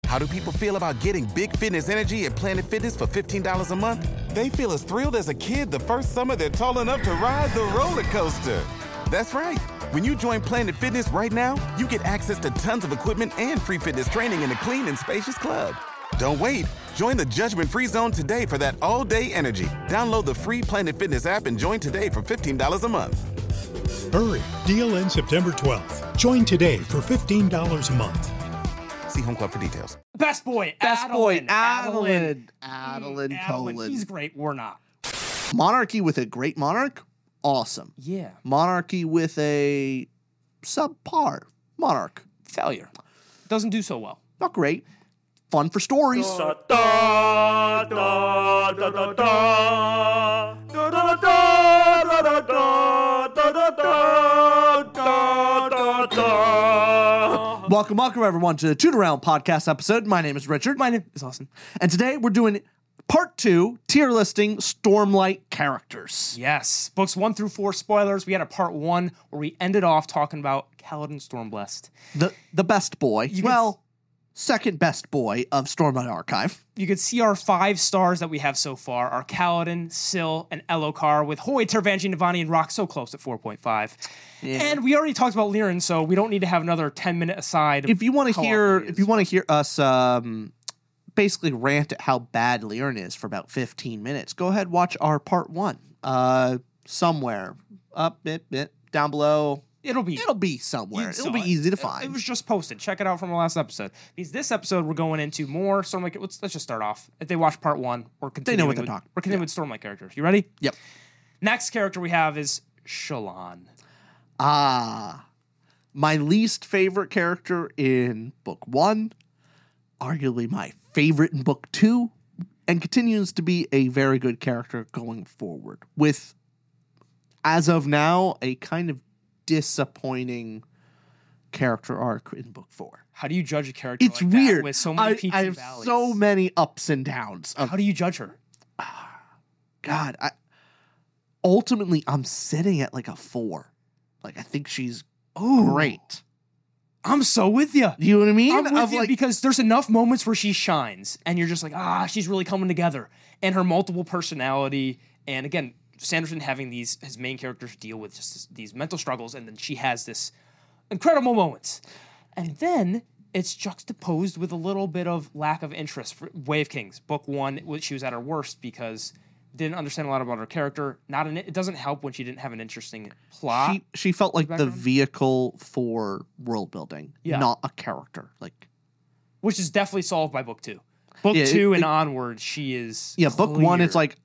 How do people feel about getting big fitness energy at Planet Fitness for $15 a month? They feel as thrilled as a kid the first summer they're tall enough to ride the roller coaster. That's right. When you join Planet Fitness right now, you get access to tons of equipment and free fitness training in a clean and spacious club. Don't wait. Join the judgment-free zone today for that all-day energy. Download the free Planet Fitness app and join today for $15 a month. Hurry. Deal ends September 12th. Join today for $15 a month. See Home Club for details. Best boy, Adeline Adeline. Tolan. He's great. We're not. Monarchy with a great monarch? Awesome. Yeah. Monarchy with a subpar monarch? Failure. Doesn't do so well. Not great. Fun for stories. Welcome everyone to the Toot Around podcast episode. My name is Richard. My name is Austin. And today we're doing part 2, tier listing Stormlight characters. Yes. Books 1 through 4 spoilers. We had a part 1 where we ended off talking about Kaladin Stormblessed. The best boy. Second best boy of Stormlight Archive. You could see our 5 stars that we have so far are Kaladin, Syl, and Elhokar, with Hoy, Tervanji, Navani, and Rock so close at 4.5. Yeah. And we already talked about Lirin, so we don't need to have another 10-minute aside. If you want to hear us basically rant at how bad Lirin is for about 15 minutes, go ahead, watch our part 1. Somewhere up down below. It'll be somewhere. It'll be easy to find. It was just posted. Check it out from the last episode. Because this episode, we're going into more Stormlight. Let's just start off. If they watch part 1, they know what they're talking. We're continuing with Stormlight characters. You ready? Yep. Next character we have is Shallan. My least favorite character in book 1, arguably my favorite in book 2, and continues to be a very good character going forward. With, as of now, a kind of disappointing character arc in book 4. How do you judge a character it's like weird. That with so many peaks I and have valleys? So many ups and downs. How do you judge her? God, ultimately, I'm sitting at like a 4. Like, I think she's great. I'm so with you. You know what I mean? I'm with you because there's enough moments where she shines, and you're just like, she's really coming together. And her multiple personality, and again, Sanderson having his main characters deal with just these mental struggles, and then she has this incredible moments. And then it's juxtaposed with a little bit of lack of interest. For Way of Kings, book 1, she was at her worst because didn't understand a lot about her character. It doesn't help when she didn't have an interesting plot. She felt like the vehicle for world building, not a character. Which is definitely solved by book 2. Book 2 and onward, she is book 1, it's like,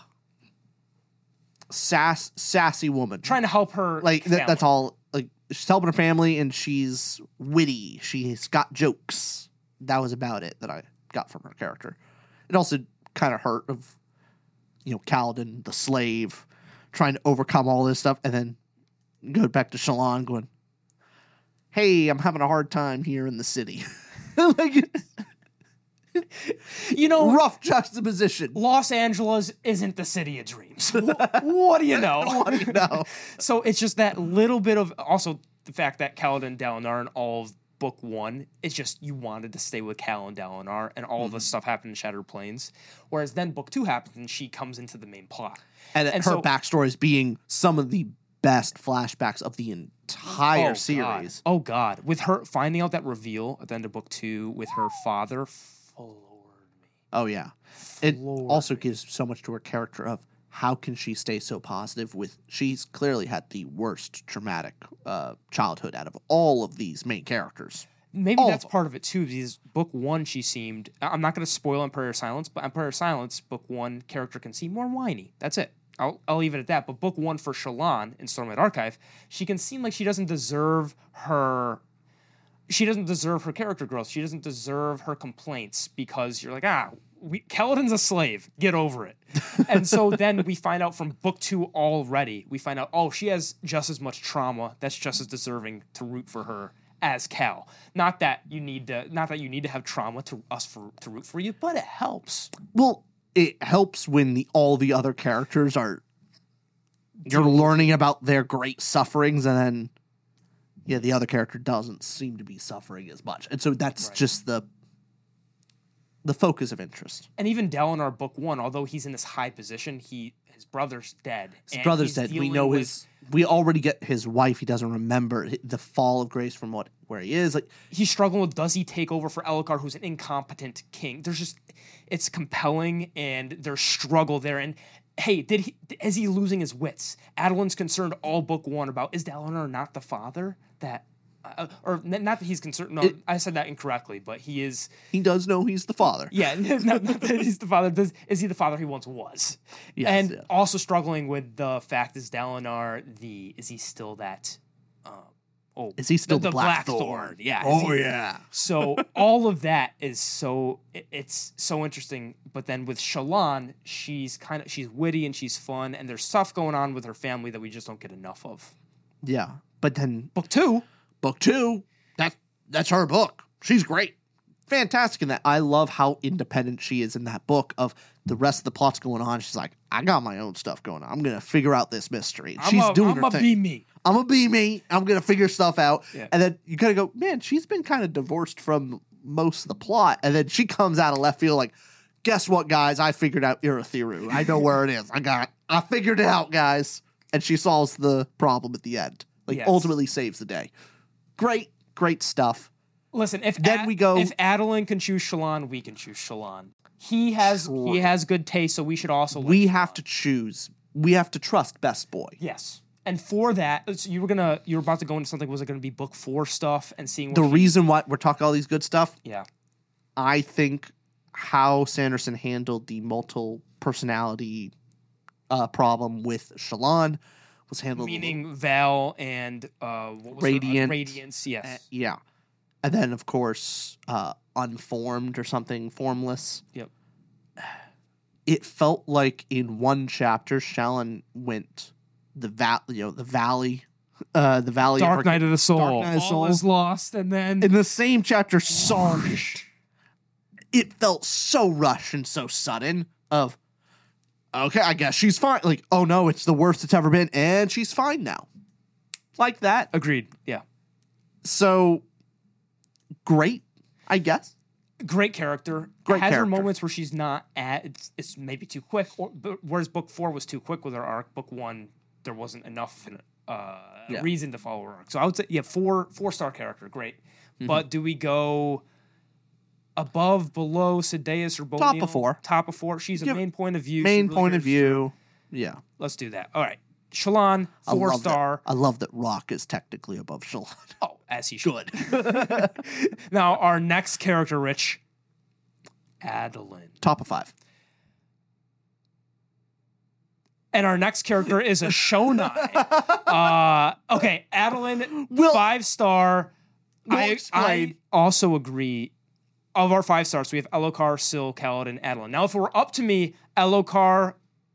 sassy woman. Trying to help her that's all. Like, she's helping her family, and she's witty. She's got jokes. That was about it that I got from her character. It also kind of hurt of, Kaladin, the slave, trying to overcome all this stuff, and then go back to Shallan going, hey, I'm having a hard time here in the city. Rough juxtaposition. Los Angeles isn't the city of dreams. What do you know? What do you know? So it's just that little bit of, also the fact that Kaladin and Dalinar in all of book 1, it's just you wanted to stay with Cal and Dalinar, and all of this stuff happened in Shattered Plains. Whereas then book 2 happens, and she comes into the main plot. And her backstory is being some of the best flashbacks of the entire series. Oh, God. With her finding out that reveal at the end of book 2 with her father floored me. Oh, yeah. It also gives so much to her character of how can she stay so positive she's clearly had the worst traumatic childhood out of all of these main characters. Maybe that's part of it, too, because book 1, she seemed, I'm not going to spoil Empire of Silence, but Empire of Silence, book 1, character can seem more whiny. That's it. I'll leave it at that. But book 1 for Shallan in Stormlight Archive, she can seem like she doesn't deserve her character growth. She doesn't deserve her complaints because you're like, Kaladin's a slave. Get over it. And so then we find out from book 2 already, we find out, she has just as much trauma that's just as deserving to root for her as Cal. Not that you need to have trauma to root for you, but it helps. Well, it helps when all the other characters you're learning about their great sufferings, and then the other character doesn't seem to be suffering as much. And so that's just the focus of interest. And even Dalinar book 1, although he's in this high position, his brother's dead. His brother's dead. We know we already get his wife. He doesn't remember the fall of grace from where he is. Like, he's struggling with, does he take over for Elhokar, who's an incompetent king? It's compelling, and there's struggle there. And hey, is he losing his wits? Adolin's concerned all book 1 about, is Dalinar not the father that, or not that he's concerned. No, I said that incorrectly, but he is. He does know he's the father. Yeah, not that he's the father. Is he the father he once was? Yes, and also struggling with the fact, is Dalinar is he still that? Is he still the Blackthorn? Yeah. Yeah. So all of that is it's so interesting. But then with Shallan, she's witty and she's fun, and there's stuff going on with her family that we just don't get enough of. Yeah, but then Book 2, that's her book. She's great. Fantastic in that. I love how independent she is in that book. Of the rest of the plot's going on, she's like, I got my own stuff going on. I'm going to figure out this mystery. She's doing her thing. Be me. I'm going to be me. I'm going to figure stuff out. Yeah. And then you kind of go, man, she's been kind of divorced from most of the plot. And then she comes out of left field like, guess what, guys? I figured out Urithiru. I know where it is. I figured it out, guys. And she solves the problem at the end. Ultimately saves the day. Great stuff. Listen, if if Adolin can choose Shallan, we can choose Shallan. He has good taste, so we should also. We have to choose. We have to trust Best Boy. Yes, and for that, so you were about to go into something. Was it going to be book 4 stuff and seeing the reason why we're talking all these good stuff? Yeah, I think how Sanderson handled the multiple personality problem with Shallan was handled. Meaning Val and what was Radiance. Yes. Yeah. And then, of course, Unformed or something, Formless. Yep. It felt like in one chapter, Shallan went the valley. Dark Night of the Soul. Dark Night of the Soul. All is lost, and then in the same chapter, Sarge. It felt so rushed and so sudden. Of okay, I guess she's fine. Like, oh no, it's the worst it's ever been, and she's fine now. Like that. Agreed. Yeah. So. Great, I guess. Great character. Great Has character. her moments where she's not it's maybe too quick, whereas book 4 was too quick with her arc. Book 1, there wasn't enough reason to follow her arc. So I would say, 4-star character, great. Mm-hmm. But do we go above, below Sadeas or Boniel? Top of 4. Top of 4. She's a main point of view. Main point of view. Yeah. Let's do that. All right. Shallan, 4-star. I love that Rock is technically above Shallan. Oh, as he should. Now, our next character, Rich, Adolin. Top of 5. And our next character is a Shonai. Okay, Adolin, 5-star. I also agree. Of our 5 stars, we have Elhokar, Syl, Kaladin, Adolin. Now, if it were up to me, Elhokar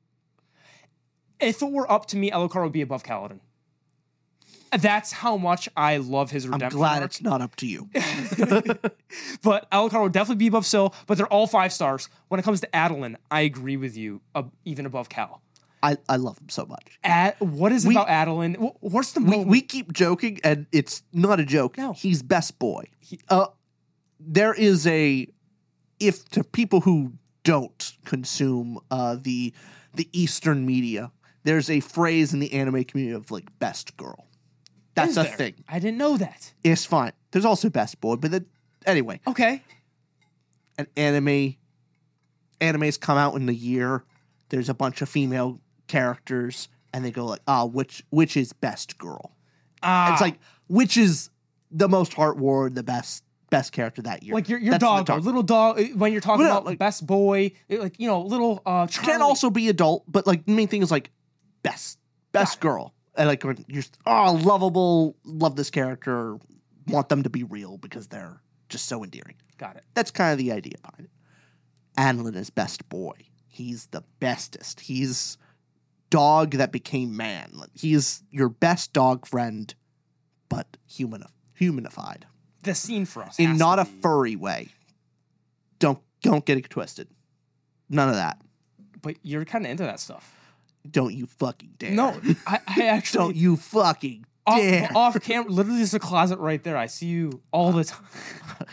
would be above Kaladin. That's how much I love his redemption. I'm glad arc. it's not up to you. But Elhokar would definitely be above Syl, but they're all 5 stars. When it comes to Adolin, I agree with you, even above Cal. I love him so much. What is it about Adolin? What's the moment? We keep joking, and it's not a joke. No. He's Best Boy. There is if to people who don't consume the Eastern media, there's a phrase in the anime community of like best girl. That's a thing. I didn't know that. It's fine. There's also Best Boy, but anyway. Okay. An animes come out in the year. There's a bunch of female characters, and they go like, which is best girl? It's like, which is the most heartwarming, the best character that year? Like your dog, or little dog. When you're talking about like best boy, like little. Can also be adult, but like the main thing is like best girl. And like you're lovable, love this character, want them to be real because they're just so endearing. Got it. That's kind of the idea behind it. Adolin is Best Boy. He's the bestest. He's dog that became man. He's your best dog friend, but humanified. The scene for us, in not a furry way. Don't get it twisted. None of that. But you're kind of into that stuff. Don't you fucking dare. No, I actually... Don't you fucking dare. Off camera, literally there's a closet right there. I see you all the time.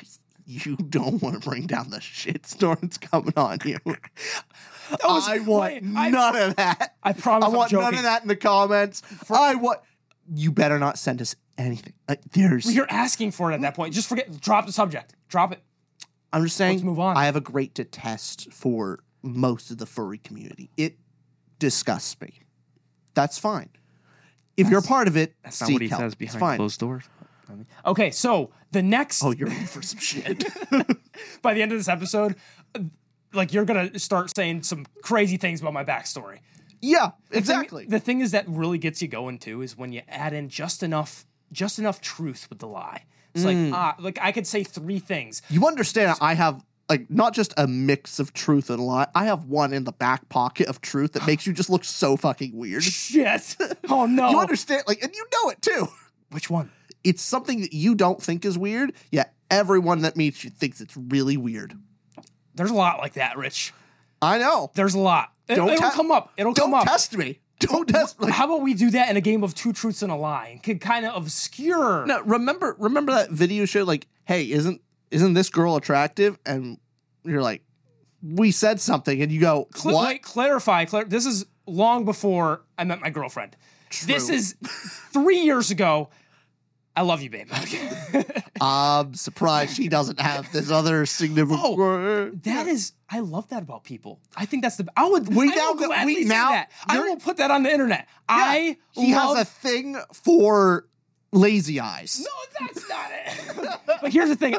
You don't want to bring down the shitstorms coming on you. I want wait, none of that. I promise I I'm want none joking. of that in the comments. You better not send us anything. You're asking for it at that point. Just forget. Drop the subject. Drop it. I'm just saying. Let's move on. I have a great detest for most of the furry community. It disgusts me. That's fine. If you're a part of it, That's seek not what he help. says It's behind fine. closed doors. Okay, so the next. Oh, you're in for some shit. By the end of this episode, like you're gonna start saying some crazy things about my backstory. Yeah, exactly. The thing is that really gets you going too is when you add in just enough truth with the lie. It's like I could say 3 things. You understand? I have like not just a mix of truth and lie. I have one in the back pocket of truth that makes you just look so fucking weird. Shit! Oh no! You understand? Like, and you know it too. Which one? It's something that you don't think is weird, yet everyone that meets you thinks it's really weird. There's a lot like that, Rich. I know. There's a lot. It'll come up. It'll come up. Don't test me. Don't test me. How about we do that in a game of 2 truths and a lie and can kind of obscure. No, remember that video show? Like, hey, isn't this girl attractive? And you're like, we said something, and you go, what? Wait, clarify. This is long before I met my girlfriend. True. This is 3 years ago. I love you, babe. I'm surprised she doesn't have this other significant. That is, I love that about people. I think that's I will gladly say that. I will put that on the internet. Yeah, he has a thing for lazy eyes. No, that's not it. But here's the thing.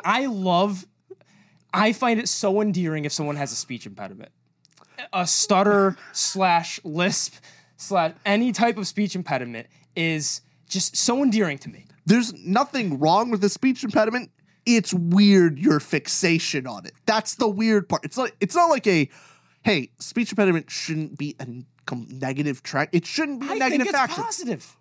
I find it so endearing if someone has a speech impediment. A stutter / lisp / any type of speech impediment is just so endearing to me. There's nothing wrong with the speech impediment. It's weird your fixation on it. That's the weird part. It's not like hey, speech impediment shouldn't be a negative track. It shouldn't be a negative factor. I think it's positive.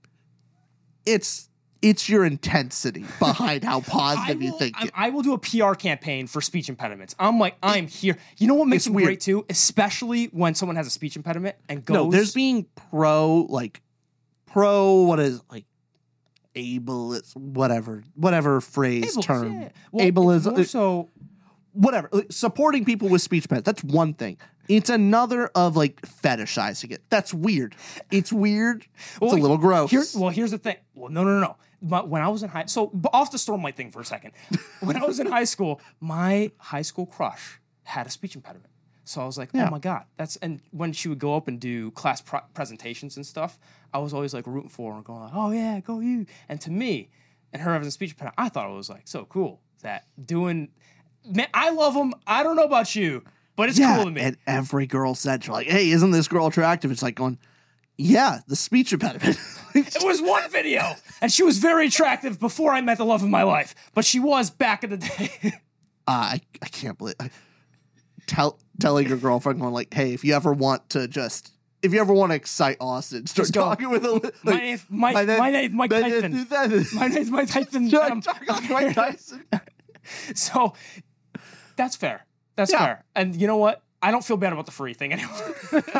It's your intensity behind how positive you think. I will do a PR campaign for speech impediments. I'm here. You know what makes it great too? Especially when someone has a speech impediment and goes. No, there's being pro what is like ableist, whatever phrase term. Yeah. Well, ableism. So whatever. Supporting people with speech impediments. That's one thing. It's another of like fetishizing it. That's weird. It's weird. It's a little gross. Here's the thing. Well, no. But when I was in off the Stormlight thing for a second. When I was in high school, my high school crush had a speech impediment. So I was like, oh my God. And when she would go up and do class presentations and stuff, I was always like rooting for her and going like, oh yeah, go you. And to me, and her having a speech impediment, I thought it was like so cool that man, I love them. I don't know about you, but it's cool to me. And every girl said, like, hey, isn't this girl attractive? It's like going, yeah, the speech impediment. It was one video, and she was very attractive before I met the love of my life, but she was back in the day. I can't believe telling your girlfriend going like, hey, if you ever want to excite Austin, start talking with a my name's Mike Tyson. My name's Mike Tyson. Mike Tyson. So that's fair. That's fair. And you know what? I don't feel bad about the furry thing anymore.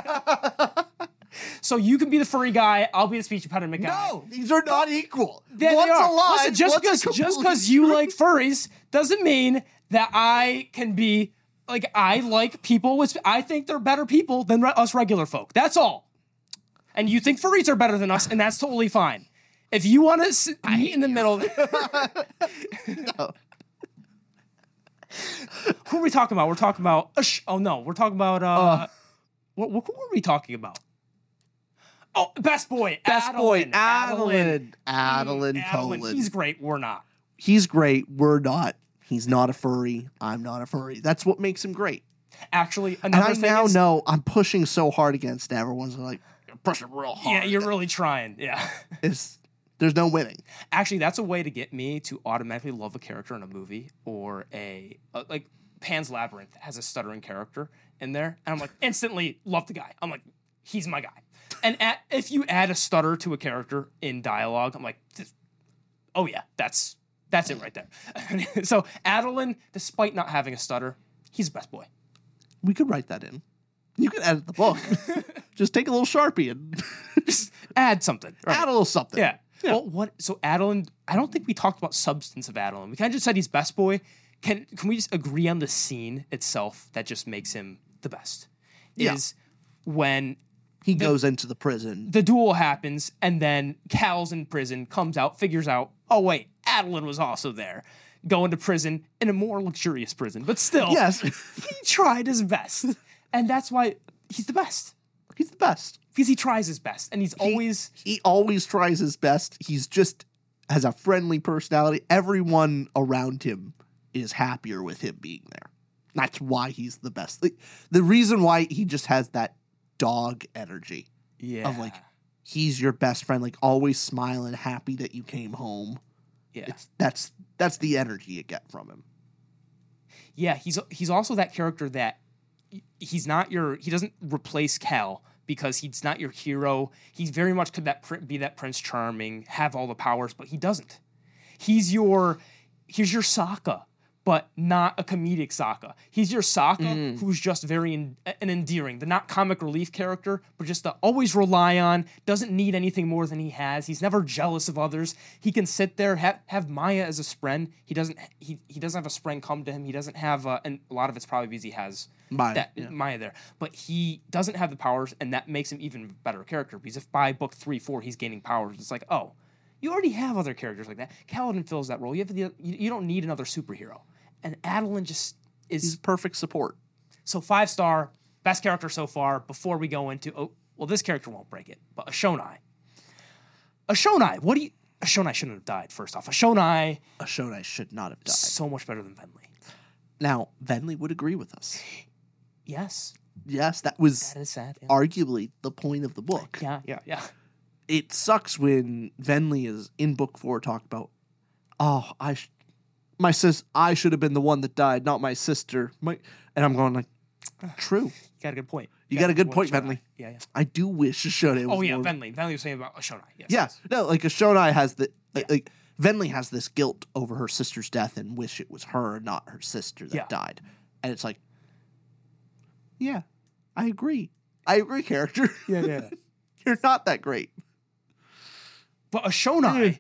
So you can be the furry guy. I'll be the speech impediment guy. No, these are not equal. One's a lie. Listen, just because you like furries doesn't mean that I can be like I like people with. I think they're better people than us regular folk. That's all. And you think furries are better than us, and that's totally fine. If you want to meet in the middle. No. Who are we talking about? We're talking about. We're talking about. What were we talking about? Oh, best boy, Adeline Poland. He's great. We're not. He's great. We're not. He's not a furry. I'm not a furry. That's what makes him great. Actually, another thing I know I'm pushing so hard against everyone's like, you're pushing real hard. Yeah, you're really trying. Yeah. There's no winning. Actually, that's a way to get me to automatically love a character in a movie or like Pan's Labyrinth has a stuttering character in there. And I'm like, instantly love the guy. I'm like, he's my guy. And if you add a stutter to a character in dialogue, I'm like, oh yeah, that's it right there. So Adeline, despite not having a stutter, he's the best boy. We could write that in. You could edit the book. Just take a little Sharpie and just add something. Right? Add a little something. Yeah. Well, so Adeline, I don't think we talked about substance of Adeline. We kind of just said he's best boy can we just agree on the scene itself that just makes him the best? Yeah. Is when He goes into the prison. the duel happens, and then Cal's in prison, comes out, figures out, oh wait, Adeline was also there. Going to prison in a more luxurious prison, but still, Yes. he tried his best, and that's why he's the best, He's the best. because he tries his best, and he's always He always tries his best. He's just has a friendly personality. Everyone around him is happier with him being there. That's why he's the best. Like, the reason why he just has that dog energy of like he's your best friend, like always smiling, happy that you came home. yeah. That's the energy you get from him. Yeah, he's also that character that he doesn't replace Cal because he's not your hero. He's very much could be that Prince Charming, have all the powers, but he doesn't. Here's your Sokka, but not a comedic Sokka. He's your Sokka who's just very endearing, the not comic relief character, but just the always rely on, doesn't need anything more than he has. He's never jealous of others. He can sit there, have Maya as a spren. He doesn't have a spren come to him. He doesn't have, and a lot of it's probably because he has Maya there. But he doesn't have the powers, and that makes him even a better character, because if by book 3, 4 he's gaining powers, it's like, oh, you already have other characters like that. Kaladin fills that role. You don't need another superhero. And Adeline just is... He's perfect support. So 5-star, best character so far, before we go into... this character won't break it, but Ashonai. Ashonai shouldn't have died, first off. Ashonai should not have died. So much better than Venli. Now, Venli would agree with us. Yes. Yes, that was That is sad. Yeah. arguably the point of the book. Yeah. It sucks when Venli is in book 4 talk about, I should have been the one that died, not my sister. And I'm going like, true. You got a good point. You got a good point, Venli. Yeah. I do wish Ashonai was more... Venli. Venli was saying about Ashonai. Yes. Yeah. No, like Ashonai has the... Like Venli has this guilt over her sister's death and wish it was her, not her sister that died. And it's like, yeah, I agree. Character. Yeah. You're not that great. But Ashonai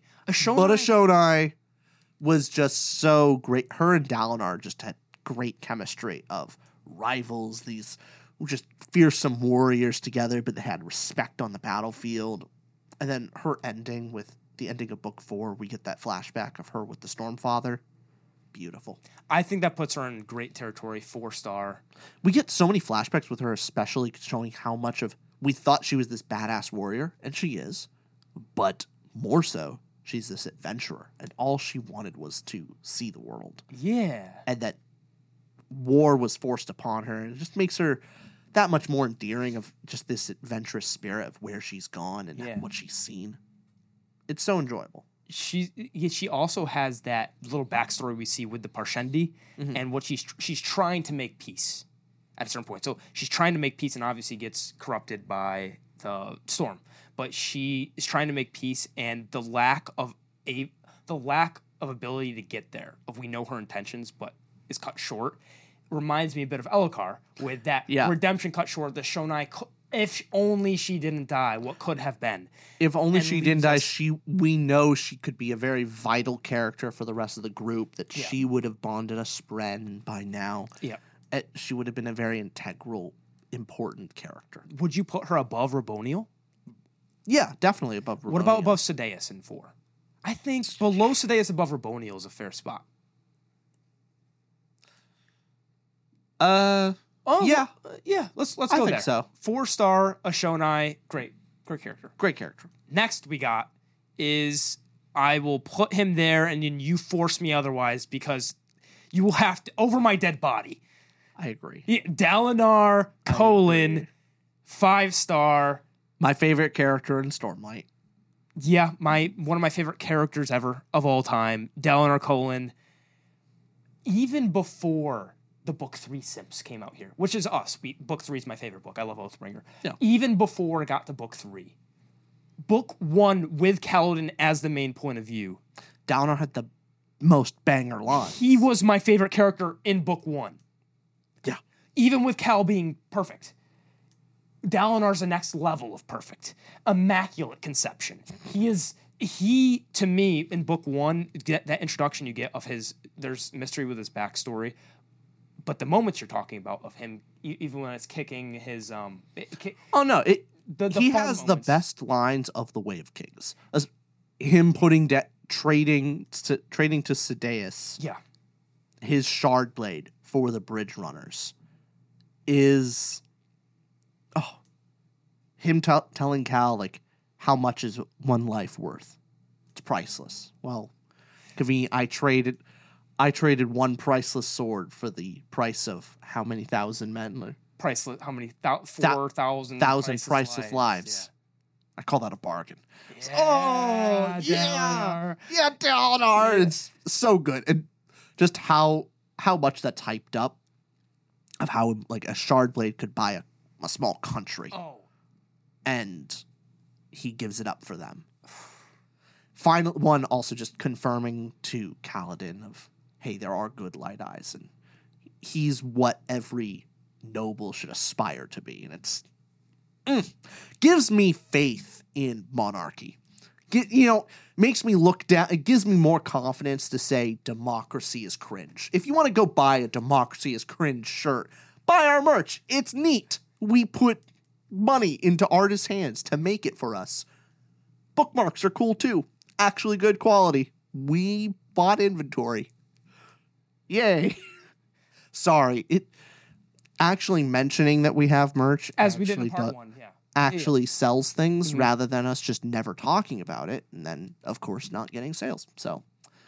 was just so great. Her and Dalinar just had great chemistry of rivals, these just fearsome warriors together, but they had respect on the battlefield. And then her ending with the ending of book 4, we get that flashback of her with the Stormfather. Beautiful. I think that puts her in great territory, 4-star. We get so many flashbacks with her, especially showing how much of... We thought she was this badass warrior, and she is. But more so, she's this adventurer, and all she wanted was to see the world. Yeah. And that war was forced upon her, and it just makes her that much more endearing of just this adventurous spirit of where she's gone and what she's seen. It's so enjoyable. She also has that little backstory we see with the Parshendi, and what she's trying to make peace at a certain point. So she's trying to make peace, and obviously gets corrupted by the storm. But she is trying to make peace, and the lack of ability to get there, we know her intentions, but is cut short, reminds me a bit of Elhokar with that redemption cut short. The Shonai, if only she didn't die, what could have been? If only she didn't die, we know she could be a very vital character for the rest of the group. That she would have bonded a Spren by now. Yeah, she would have been a very integral, important character. Would you put her above Raboniel? Yeah, definitely above Raboniel. What about above Sadeas in 4? I think below Sadeas, above Raboniel is a fair spot. Yeah. Let's go think there. so. 4-star Ashonai, great character. Great character. Next we got is I will put him there, and then you force me otherwise because you will have to over my dead body. I agree. Yeah, Dalinar, 5-star. My favorite character in Stormlight. Yeah, one of my favorite characters ever of all time, Dalinar, even before the book 3 simps came out here, which is us. Book 3 is my favorite book. I love Oathbringer. Yeah. Even before it got to book 3. Book 1 with Kaladin as the main point of view. Dalinar had the most banger lines. He was my favorite character in book 1. Yeah. Even with Cal being perfect. Dalinar's the next level of perfect. Immaculate conception. He to me, in book 1, that introduction you get of his there's mystery with his backstory. But the moments you're talking about of him, even when it's kicking his Oh no, he fun has the moments. best lines of the Way of Kings. As him trading to Sidaeus, yeah. his shard blade for the bridge runners is him telling Cal like how much is one life worth. It's priceless. Well, convenient. I traded one priceless sword for the price of how many thousand men? Priceless. How many? 4,000 priceless lives. Yeah. I call that a bargain. Yeah, yeah, Dalinar. yeah, Dalinar. It's so good, and just how much that's hyped up of how like a shard blade could buy a small country, and he gives it up for them. Final one also just confirming to Kaladin of, hey, there are good light eyes, and he's what every noble should aspire to be, and it's gives me faith in monarchy. Makes me look down. It gives me more confidence to say democracy is cringe. If you want to go buy a democracy is cringe shirt, buy our merch. It's neat. We put money into artists' hands to make it for us. Bookmarks are cool too. Actually good quality. We bought inventory. Yay. Sorry. It actually mentioning that we have merch As we did in part 1, yeah. Actually sells things rather than us just never talking about it and then of course not getting sales. So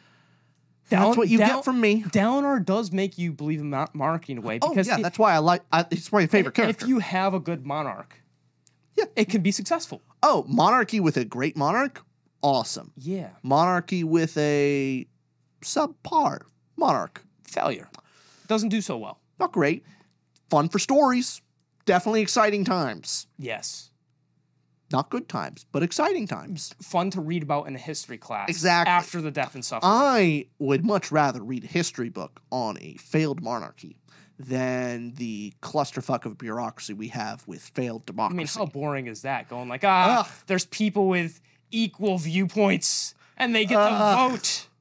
that's what you get from me. Dalinar does make you believe in monarchy in a way. Because that's why it's my favorite character. If you have a good monarch, it can be successful. Oh, monarchy with a great monarch? Awesome. Yeah. Monarchy with a subpar monarch? Failure. Doesn't do so well. Not great. Fun for stories. Definitely exciting times. Yes. Not good times, but exciting times. Fun to read about in a history class. Exactly. After the death and suffering. I would much rather read a history book on a failed monarchy than the clusterfuck of bureaucracy we have with failed democracy. I mean, how boring is that? Going like, there's people with equal viewpoints and they get to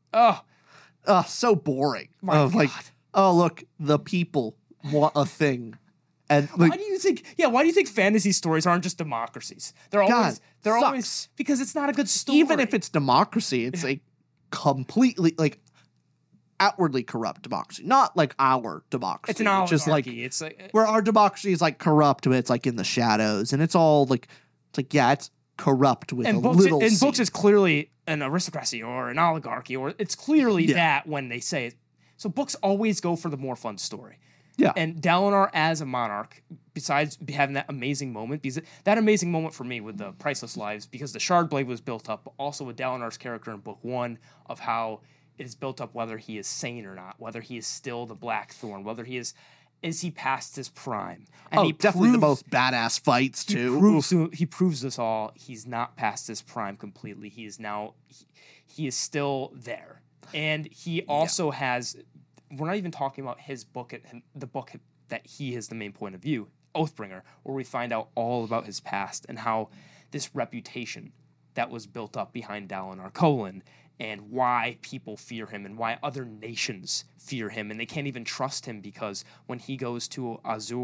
vote. So boring. My God. Look, the people want a thing. And why do you think fantasy stories aren't just democracies? They're always because it's not a good story. Even if it's democracy, it's a completely outwardly corrupt democracy, not like our democracy. It's an oligarchy. It's like where our democracy is like corrupt, but it's like in the shadows, and it's all like it's corrupt with little. In books, it's clearly an aristocracy or an oligarchy, or it's clearly that when they say it. So books always go for the more fun story. Yeah. And Dalinar as a monarch, besides having that amazing moment, because that amazing moment for me with the Priceless Lives, because the Shard Blade was built up, but also with Dalinar's character in Book 1 of how it is built up whether he is sane or not, whether he is still the Blackthorn, whether he is he past his prime. And he definitely the most badass fights too. He proves us all he's not past his prime completely. He is now, he is still there. And he also has... We're not even talking about his book, the book that he is the main point of view, Oathbringer, where we find out all about his past and how this reputation that was built up behind Dalinar Kholin and why people fear him and why other nations fear him and they can't even trust him because when he goes to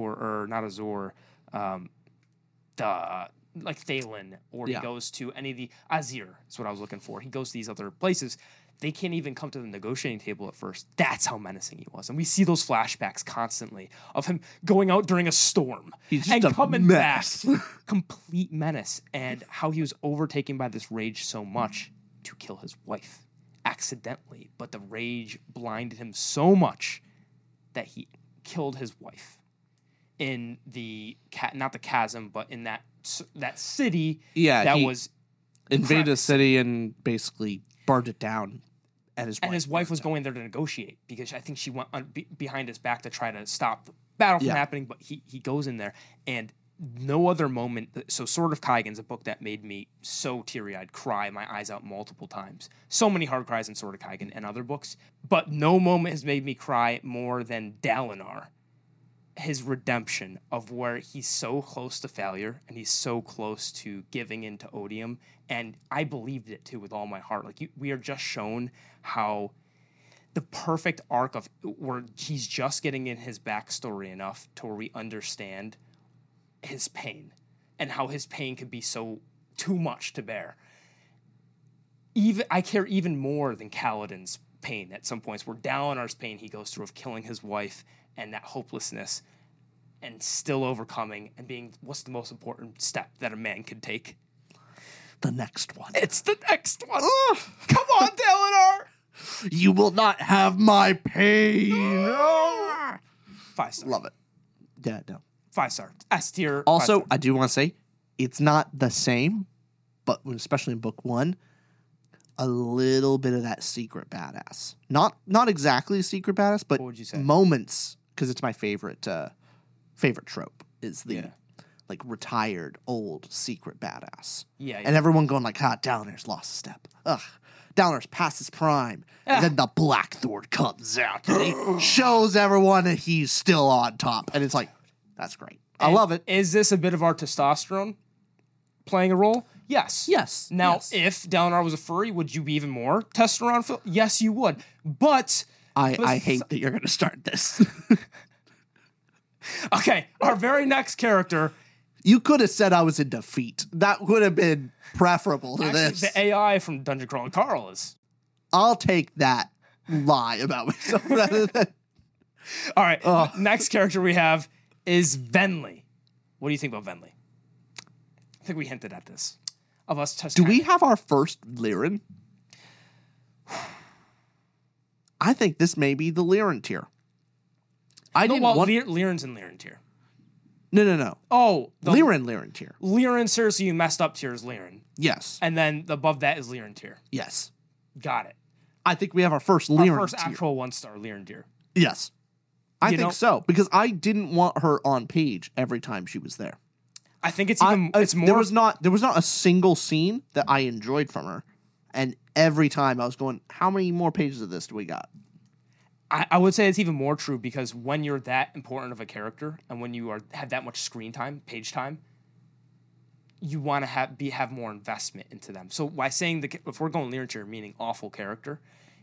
like Thalen, or he goes to any of the Azir, is what I was looking for. He goes to these other places. They can't even come to the negotiating table at first. That's how menacing he was. And we see those flashbacks constantly of him going out during a storm and coming back. Complete menace. And how he was overtaken by this rage so much to kill his wife accidentally. But the rage blinded him so much that he killed his wife in the, not the chasm, but in that city that was... invaded a city and basically burned it down. And his wife was going there to negotiate because I think she went behind his back to try to stop the battle from happening. But he goes in there, and no other moment. So Sword of Kaigen's a book that made me so teary-eyed, cry my eyes out multiple times. So many hard cries in Sword of Kaigen and other books, but no moment has made me cry more than Dalinar. His redemption of where he's so close to failure and he's so close to giving in to odium. And I believed it too with all my heart. Like we are just shown how the perfect arc of where he's just getting in his backstory enough to where we understand his pain and how his pain could be so too much to bear. I care even more than Kaladin's pain at some points, where Dalinar's pain he goes through of killing his wife and that hopelessness and still overcoming and being what's the most important step that a man could take? The next one. It's the next one. Come on, Dalinar. You will not have my pain. 5 star. Love it. Yeah, no. 5 star. S tier. Also, 5 star. I do want to say it's not the same, but especially in book 1, a little bit of that secret badass. Not exactly secret badass, but What would you say? moments, because it's my favorite trope is the like retired old secret badass. Yeah, And everyone going like, Dalinar's lost a step. Ugh. Dalinar's past his prime. And then the Blackthorn comes out and he shows everyone that he's still on top. And it's like, that's great. I love it. Is this a bit of our testosterone playing a role? Yes. Yes. Now, yes. if Dalinar was a furry, would you be even more testosterone filled? Yes, you would. But I hate that you're going to start this. okay, our very next character. You could have said I was in defeat. That would have been preferable to Actually, this. the AI from Dungeon Crawler Carl is. I'll take that lie about myself rather than. All right, next character we have is Venli. What do you think about Venli? I think we hinted at this. Of us just Do we have our first Lyran? I think this may be the Lyran tier. Lyran's in Lyran tier. No. Oh, the Lyran tier. Lyran, seriously, you messed up tier is Lyran. Yes. And then above that is Lyran tier. Yes. Got it. I think we have our first Lyran Our first tier. actual 1-star Lyran tier. Yes. I You think know- so. Because I didn't want her on page every time she was there. I think it's even it's more There was not a single scene that I enjoyed from her. And every time I was going, how many more pages of this do we got? I would say it's even more true because when you're that important of a character and when you have that much screen time, page time, you want to have more investment into them. So by saying if we're going literature, meaning awful character,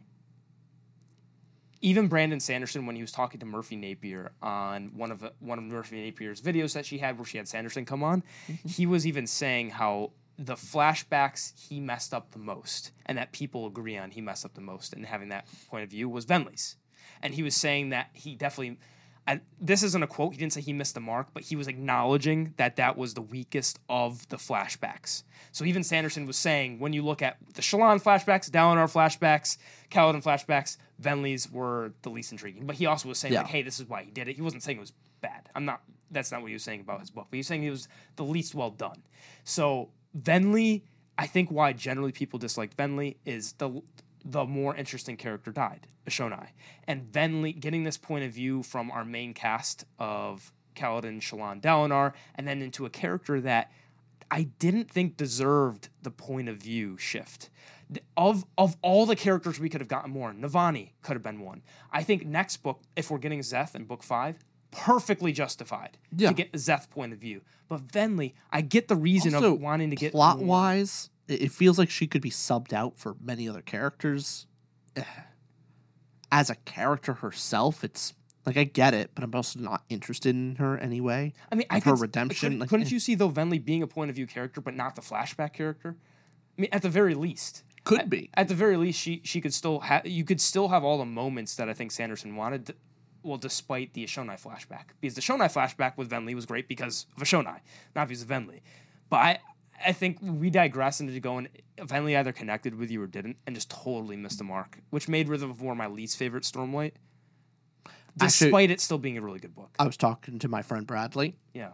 even Brandon Sanderson, when he was talking to Murphy Napier on one of Murphy Napier's videos that she had where she had Sanderson come on, he was even saying how the flashbacks he messed up the most and that people agree on he messed up the most and having that point of view was Venli's. And he was saying that he definitely, this isn't a quote, he didn't say he missed the mark, but he was acknowledging that was the weakest of the flashbacks. So even Sanderson was saying, when you look at the Shallan flashbacks, Dalinar flashbacks, Kaladin flashbacks, Venli's were the least intriguing. But he also was saying, like, hey, this is why he did it. He wasn't saying it was bad. That's not what he was saying about his book. But he was saying it was the least well done. So Venli, I think why generally people dislike Venli is the more interesting character died, Ashonai. And Venli, getting this point of view from our main cast of Kaladin, Shallan, Dalinar, and then into a character that I didn't think deserved the point of view shift. Of all the characters we could have gotten more, Navani could have been one. I think next book, if we're getting Szeth in book 5, perfectly justified to get the Szeth point of view. But Venli, I get the reason Also, of wanting to get plot-wise, it feels like she could be subbed out for many other characters. As a character herself, it's like I get it, but I'm also not interested in her anyway. I mean, her redemption. Couldn't you see though Venli being a point of view character, but not the flashback character? I mean, at the very least, could be. At the very least, she could still have. You could still have all the moments that I think Sanderson wanted. Well, despite the Ashonai flashback, because the Ashonai flashback with Venli was great because of Ashonai, not because of Venli. But I think we digress into going, Venli either connected with you or didn't, and just totally missed the mark, which made Rhythm of War my least favorite Stormlight, despite it still being a really good book. I was talking to my friend Bradley. Yeah.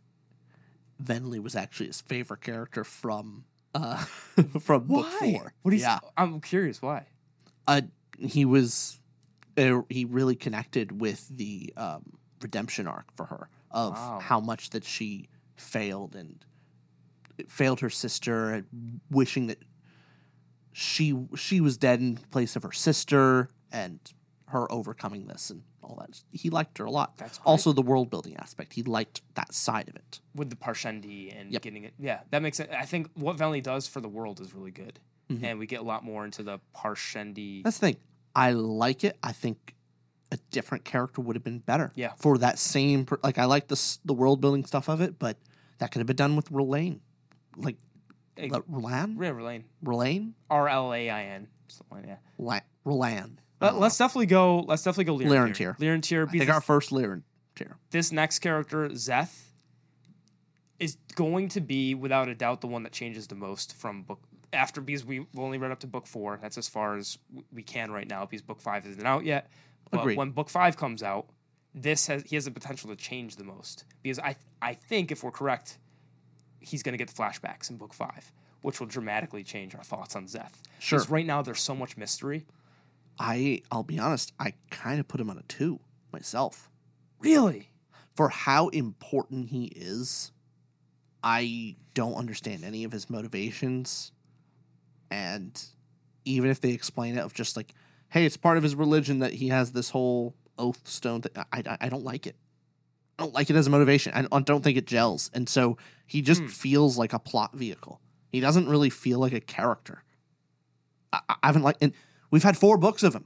Venli was actually his favorite character from book 4. What do you? Yeah. I'm curious why. He really connected with the redemption arc for her of how much that she failed her sister and wishing that she was dead in place of her sister and her overcoming this and all that. He liked her a lot. That's great. Also the world building aspect. He liked that side of it. With the Parshendi and getting it. Yeah, that makes sense. I think what Venli does for the world is really good. Mm-hmm. And we get a lot more into the Parshendi. That's the thing. I like it. I think a different character would have been better. Yeah. For that same, like I like the world building stuff of it, but that could have been done with Rlain. Like, Rlain? Yeah, Rlain. Rlain? Rlain. Something like that. Rlain. Let's definitely go Lyrantyr. I think our first Lyrantyr. This next character, Szeth, is going to be, without a doubt, the one that changes the most from book after, because we've only read up to book 4. That's as far as we can right now, because book 5 isn't out yet. But Agreed. when book 5 comes out, he has the potential to change the most. Because I think, if we're correct, he's going to get the flashbacks in book 5, which will dramatically change our thoughts on Szeth. Sure. Because right now there's so much mystery. I'll be honest, I kind of put him on a 2 myself. Really? For how important he is, I don't understand any of his motivations. And even if they explain it of just like, hey, it's part of his religion that he has this whole oath stone thing, I don't like it. I don't like it as a motivation. I don't think it gels. And so he just feels like a plot vehicle. He doesn't really feel like a character. I haven't liked, and we've had 4 books of him.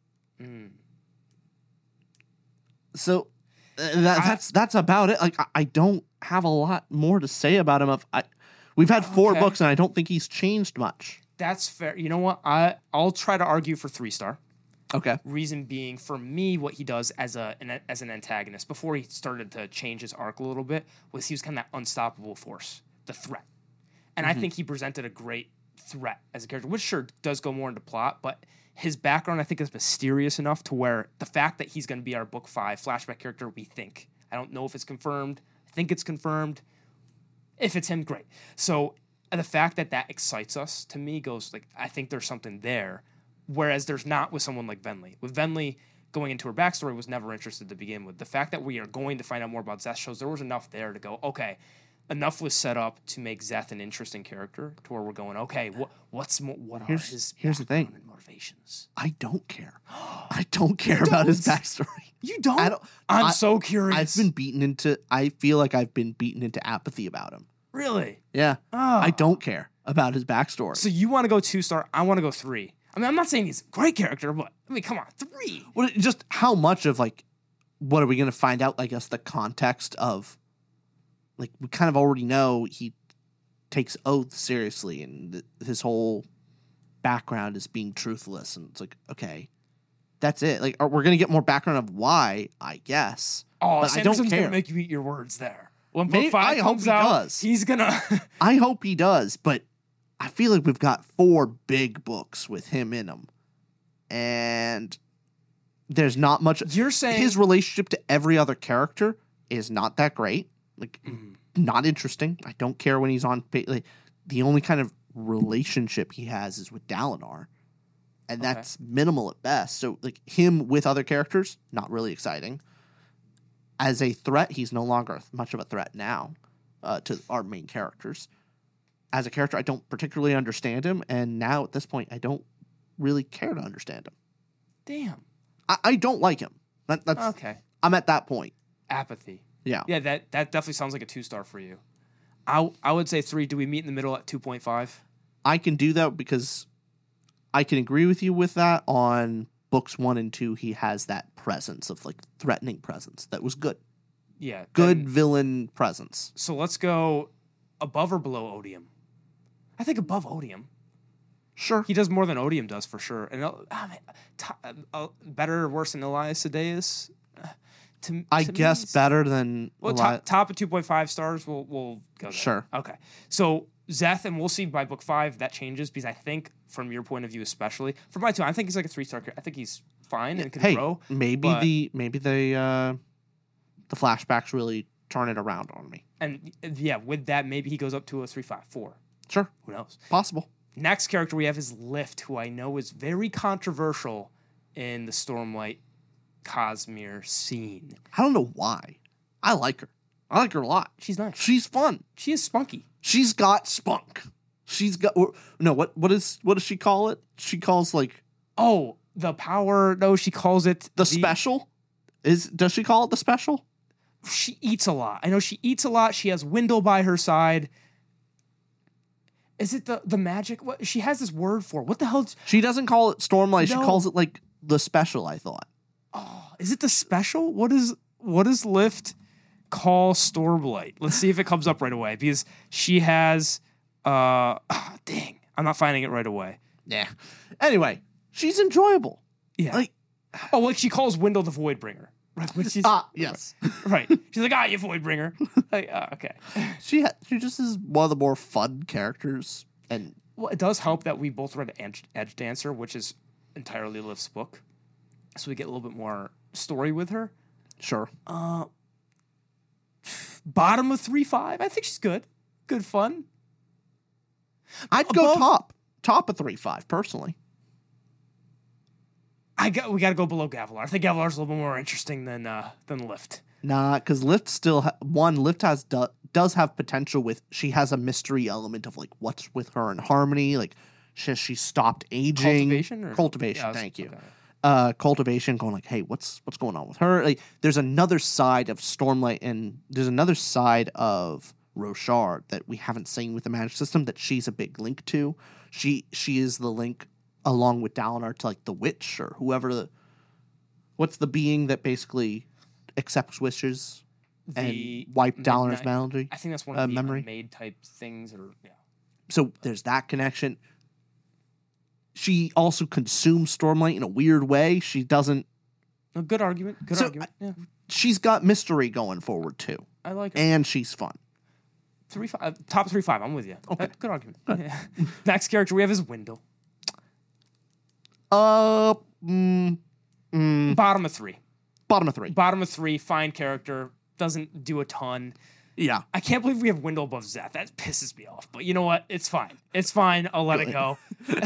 So that's about it. Like, I don't have a lot more to say about him. We've had 4 books, and I don't think he's changed much. That's fair. You know what? I'll try to argue for 3-star. Okay. Reason being, for me, what he does as an antagonist before he started to change his arc a little bit was he was kind of that unstoppable force, the threat. And I think he presented a great threat as a character, which sure does go more into plot, but his background I think is mysterious enough to where the fact that he's going to be our book 5 flashback character, we think. I don't know if it's confirmed. I think it's confirmed. If it's him, great. So the fact that excites us, to me, goes like, I think there's something there. Whereas there's not with someone like Venli. With Venli, going into her backstory, was never interested to begin with. The fact that we are going to find out more about Szeth shows there was enough there to go, okay, enough was set up to make Szeth an interesting character to where we're going, okay, what are his here's the thing. and motivations? I don't care. I don't care about his backstory. You don't? I'm so curious. I feel like I've been beaten into apathy about him. Really? Yeah. Oh. I don't care about his backstory. So you want to go 2-star, I want to go 3. I mean, I'm not saying he's a great character, but I mean, come on, 3. Well, just how much of like, what are we going to find out? I guess the context of, like, we kind of already know he takes oaths seriously, and his whole background is being truthless, and it's like, okay, that's it. Like, we're going to get more background of why, I guess. Oh, but I don't care. Gonna make you eat your words there. When book 5 comes out, he's gonna. I hope he does, but I feel like we've got 4 big books with him in them, and there's not much. You're saying his relationship to every other character is not that great. Like, not interesting. I don't care when he's on. Like, the only kind of relationship he has is with Dalinar, and that's minimal at best. So, like, him with other characters, not really exciting. As a threat, he's no longer much of a threat now to our main characters. As a character, I don't particularly understand him, and now at this point, I don't really care to understand him. Damn. I don't like him. That's okay. I'm at that point. Apathy. Yeah. Yeah, that definitely sounds like a 2-star for you. I would say 3. Do we meet in the middle at 2.5? I can do that because I can agree with you with that. On books 1 and 2, he has that presence of, like, threatening presence. That was good. Yeah. Good villain presence. So let's go above or below Odium. I think above Odium. Sure. He does more than Odium does, for sure. And better or worse than Elias Sadeas? I guess better than... Well, top of 2.5 stars, we'll go there. Sure. Okay. So Szeth, and we'll see by book 5 that changes, because I think, from your point of view especially, for my 2, I think he's like a 3-star. I think he's fine and can grow. Maybe the flashbacks really turn it around on me. And yeah, with that, maybe he goes up to a 3.5, 4. Sure. Who knows? Possible. Next character we have is Lift, who I know is very controversial in the Stormlight Cosmere scene. I don't know why. I like her. I like her a lot. She's nice. She's fun. She is spunky. She's got spunk. She's got what does she call it? She calls, like, the power. No, she calls it the special. Does she call it the special? She eats a lot. I know she eats a lot. She has Wendell by her side. Is it the magic? What she has this word for? What the hell? She doesn't call it Stormlight. No. She calls it, like, the special, I thought. Is it the special? What does Lift call Stormlight? Let's see if it comes up right away, because she has dang, I'm not finding it right away. Yeah. Anyway, she's enjoyable. Yeah. Like, like she calls Wendell the Voidbringer. Right. Which is, yes. Right. She's like, you Voidbringer. Like, okay. She just is one of the more fun characters. And well, it does help that we both read Edge Dancer, which is entirely Lift's book. So we get a little bit more story with her. Sure. Bottom of 3.5. I think she's good. Good fun. I'd go top of 3.5 personally. We got to go below Gavilar. I think Gavilar's a little bit more interesting than Lift. Nah, because Lift still Lift does have potential with she has a mystery element of like what's with her and Harmony, like she stopped aging. Cultivation. Yeah, thank you. Okay. Cultivation, going like, hey, what's going on with her? Like, there's another side of Stormlight, and there's another side of Roshar that we haven't seen with the magic system that she's a big link to. She is the link along with Dalinar to like the witch or whoever. What's the being that basically accepts wishes and wipe Dalinar's memory? I think that's one of the memory made type things, or yeah. So there's that connection. She also consumes Stormlight in a weird way. She doesn't. A good argument. Yeah. She's got mystery going forward too. I like it. And she's fun. 3.5, top 3.5. I'm with you. Okay. Good argument. Yeah. Next character we have is Wendell. Bottom Bottom of 3. Bottom of 3. Bottom of 3. Fine character. Doesn't do a ton. Yeah. I can't believe we have Wendell above Zeth. That pisses me off. But you know what? It's fine. It's fine. I'll let it go.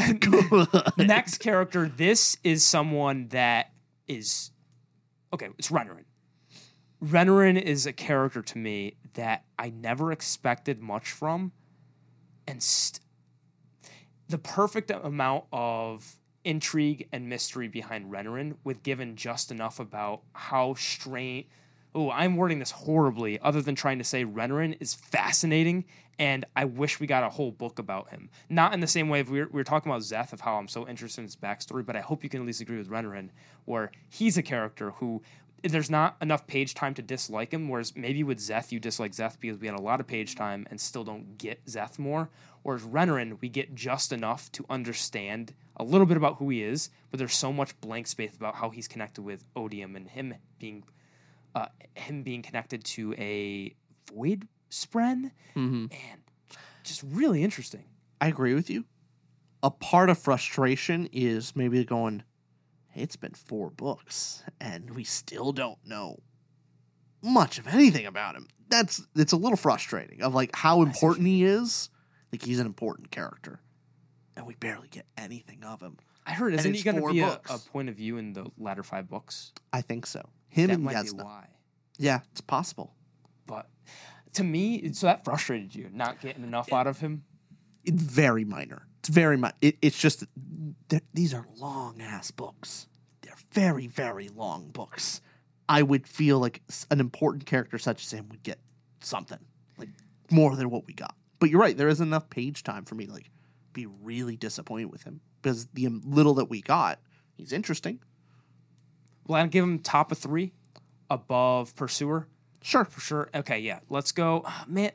Next character. This is someone that is... Okay, it's Renarin. Renarin is a character to me that I never expected much from. And the perfect amount of intrigue and mystery behind Renarin, with given just enough about how strange... Oh, I'm wording this horribly, other than trying to say Renarin is fascinating, and I wish we got a whole book about him. Not in the same way we were talking about Zeth, of how I'm so interested in his backstory, but I hope you can at least agree with Renarin, where he's a character who there's not enough page time to dislike him, whereas maybe with Zeth, you dislike Zeth because we had a lot of page time and still don't get Zeth more, whereas Renarin, we get just enough to understand a little bit about who he is, but there's so much blank space about how he's connected with Odium and him being connected to a void spren, and just really interesting. I agree with you. A part of frustration is maybe going, hey, it's been 4 books and we still don't know much of anything about him. It's a little frustrating of like how important he is. Like, he's an important character and we barely get anything of him. I heard, isn't he going to be a books. point of view in the latter 5 books? I think so. Him that and might be Yasna. why. Yeah, it's possible. But to me, so that frustrated you, not getting enough out of him? It's very minor. It's very much. It's just these are long ass books. They're very, very long books. I would feel like an important character such as him would get something like more than what we got. But you're right. There isn't enough page time for me to like be really disappointed with him, because the little that we got, he's interesting. Well, I'd give him top of 3 above Pursuer. Sure. For sure. Okay, yeah. Let's go. Man,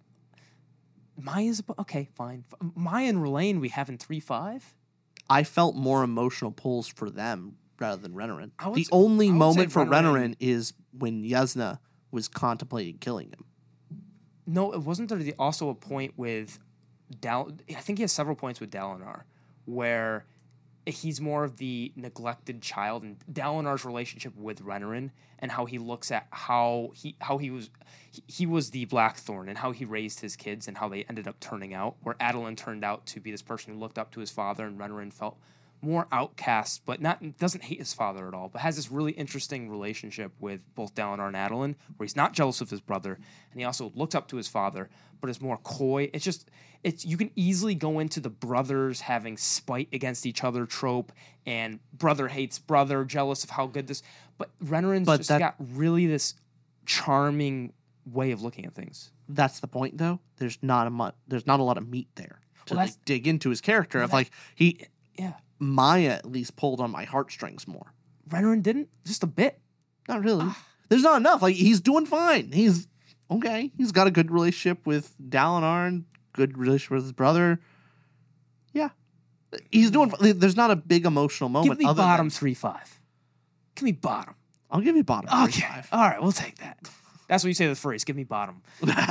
Maya's... Okay, fine. Maya and R'Laine we have in 3.5? I felt more emotional pulls for them rather than Renarin. The say only moment for Renarin Renarin is when Yasna was contemplating killing him. No, it wasn't there also a point with... I think he has several points with Dalinar where he's more of the neglected child, and Dalinar's relationship with Renarin and how he looks at how he was the Blackthorn and how he raised his kids and how they ended up turning out, where Adolin turned out to be this person who looked up to his father, and Renarin felt more outcast, but doesn't hate his father at all, but has this really interesting relationship with both Dalinar and Adolin, where he's not jealous of his brother, and he also looks up to his father, but is more coy. You can easily go into the brothers having spite against each other trope, and brother hates brother, jealous of how good this, but Renarin's got really this charming way of looking at things. That's the point, though. There's not a lot of meat there to dig into his character. Yeah. Maya at least pulled on my heartstrings more. Renarin didn't? Just a bit? Not really. There's not enough. Like, he's doing fine. He's okay. He's got a good relationship with Dalinar, good relationship with his brother. Yeah. He's doing there's not a big emotional moment. Give me bottom 3-5. Give me bottom. I'll give you bottom. Okay. 3-5. All right, we'll take that. That's what you say to the phrase. Give me bottom.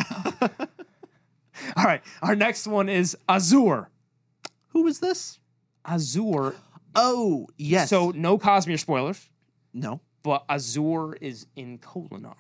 All right. Our next one is Azure. Who is this? Azure. Oh, yes. So no Cosmere spoilers, no. but Azure is in Kholinar.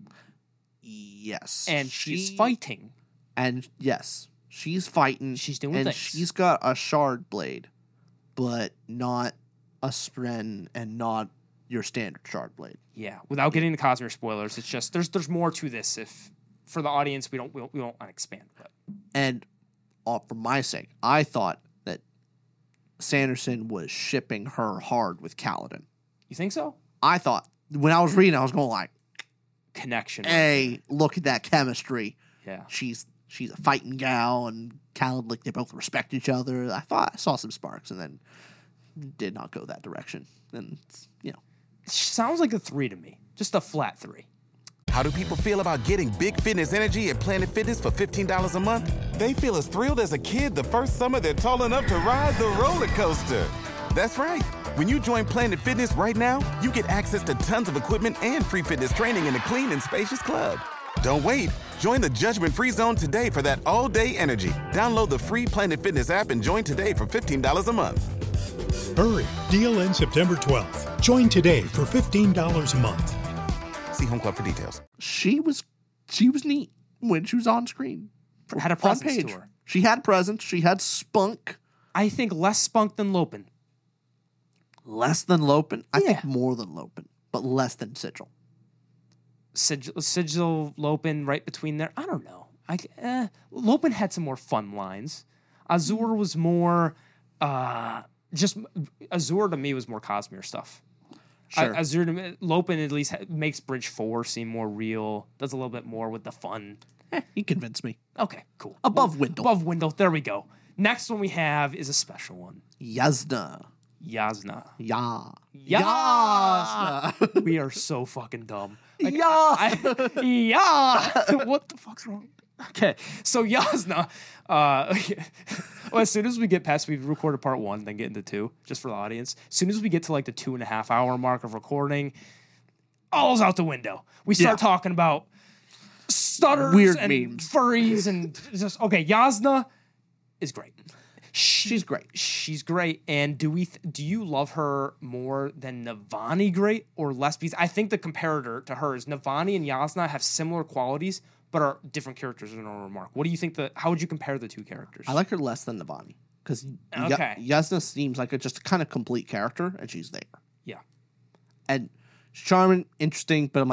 Yes. And she's fighting. And yes, she's fighting. She's doing and things. she's got a shard blade, but not a spren and not your standard shard blade. Yeah. Without getting the Cosmere spoilers, it's just there's more to this. If for the audience, we won't expand. But And for my sake, I thought that Sanderson was shipping her hard with Kaladin. you think so? I thought when I was reading, I was going like, Connection. "Hey, look at that chemistry." Yeah. She's a fighting gal, and Khaled, like, they both respect each other. I thought I saw some sparks, and then did not go that direction. And Sounds like a 3 to me. Just a flat 3. How do people feel about getting big fitness energy at Planet Fitness for $15 a month? They feel as thrilled as a kid the first summer they're tall enough to ride the roller coaster. That's right. When you join Planet Fitness right now, you get access to tons of equipment and free fitness training in a clean and spacious club. Don't wait. Join the judgment-free zone today for that all-day energy. Download the free Planet Fitness app and join today for $15 a month. Hurry, deal ends September 12th. Join today for $15 a month. See Home Club for details. she was neat when she was on screen. Had a On presence page. to her. She had presence. She had spunk. I think less spunk than Lopin. Less than Lopin. I think Yeah. more than Lopin, but less than Sigil. Sigil, Lopin, right between there. I don't know. Lopin had some more fun lines. Azure was more, just Azure to me was more Cosmere stuff. Sure. Azure to me, Lopin at least makes Bridge 4 seem more real. Does a little bit more with the fun. He convinced me. Okay, cool. Above Wendell. Above Wendell. There we go. Next one we have is a special one. Yasna. Yasna. Yeah. Yasna. We are so fucking dumb. Like, Yeah. yeah. What the fuck's wrong? Okay, so Yasna. Well, as soon as we get past, we recorded part 1, then get into 2, just for the audience. As soon as we get to like the 2.5 hour mark of recording, all's out the window. We start talking about stutters Weird and memes. furries and just okay. Yasna is great. She's great. She's great. And do you love her more than Navani great or less? Because I think the comparator to her is Navani and Yasna have similar qualities, but are different characters in a remark. What do you think how would you compare the two characters? I like her less than Navani because Okay. Yasna seems like a just kind of complete character, and she's there. Yeah. And she's charming, interesting, but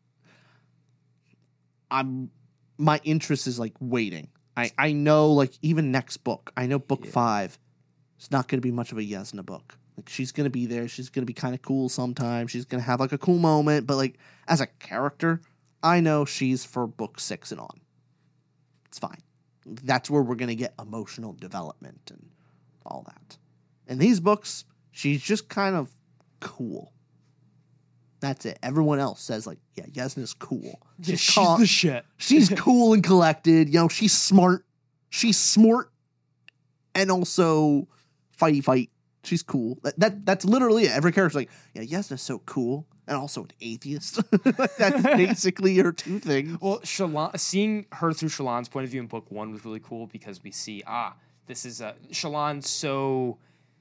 my interest is like waiting. I know, like, even next book, I know book 5 is not going to be much of a Yasna book. Like, she's going to be there. She's going to be kind of cool sometimes. She's going to have like a cool moment, but like as a character, I know she's for book 6 and on. It's fine. That's where we're going to get emotional development and all that. In these books, she's just kind of cool. That's it. Everyone else says, like, yeah, Yasna's cool. Yeah, she's calm. the shit. She's cool and collected. You know, she's smart. She's smart and also fight. She's cool. That's literally it. Every character's like, yeah, Yasna's so cool and also an atheist. That's basically her two things. Well, seeing her through Shallan's point of view in book 1 was really cool because we see, this is Shallan's so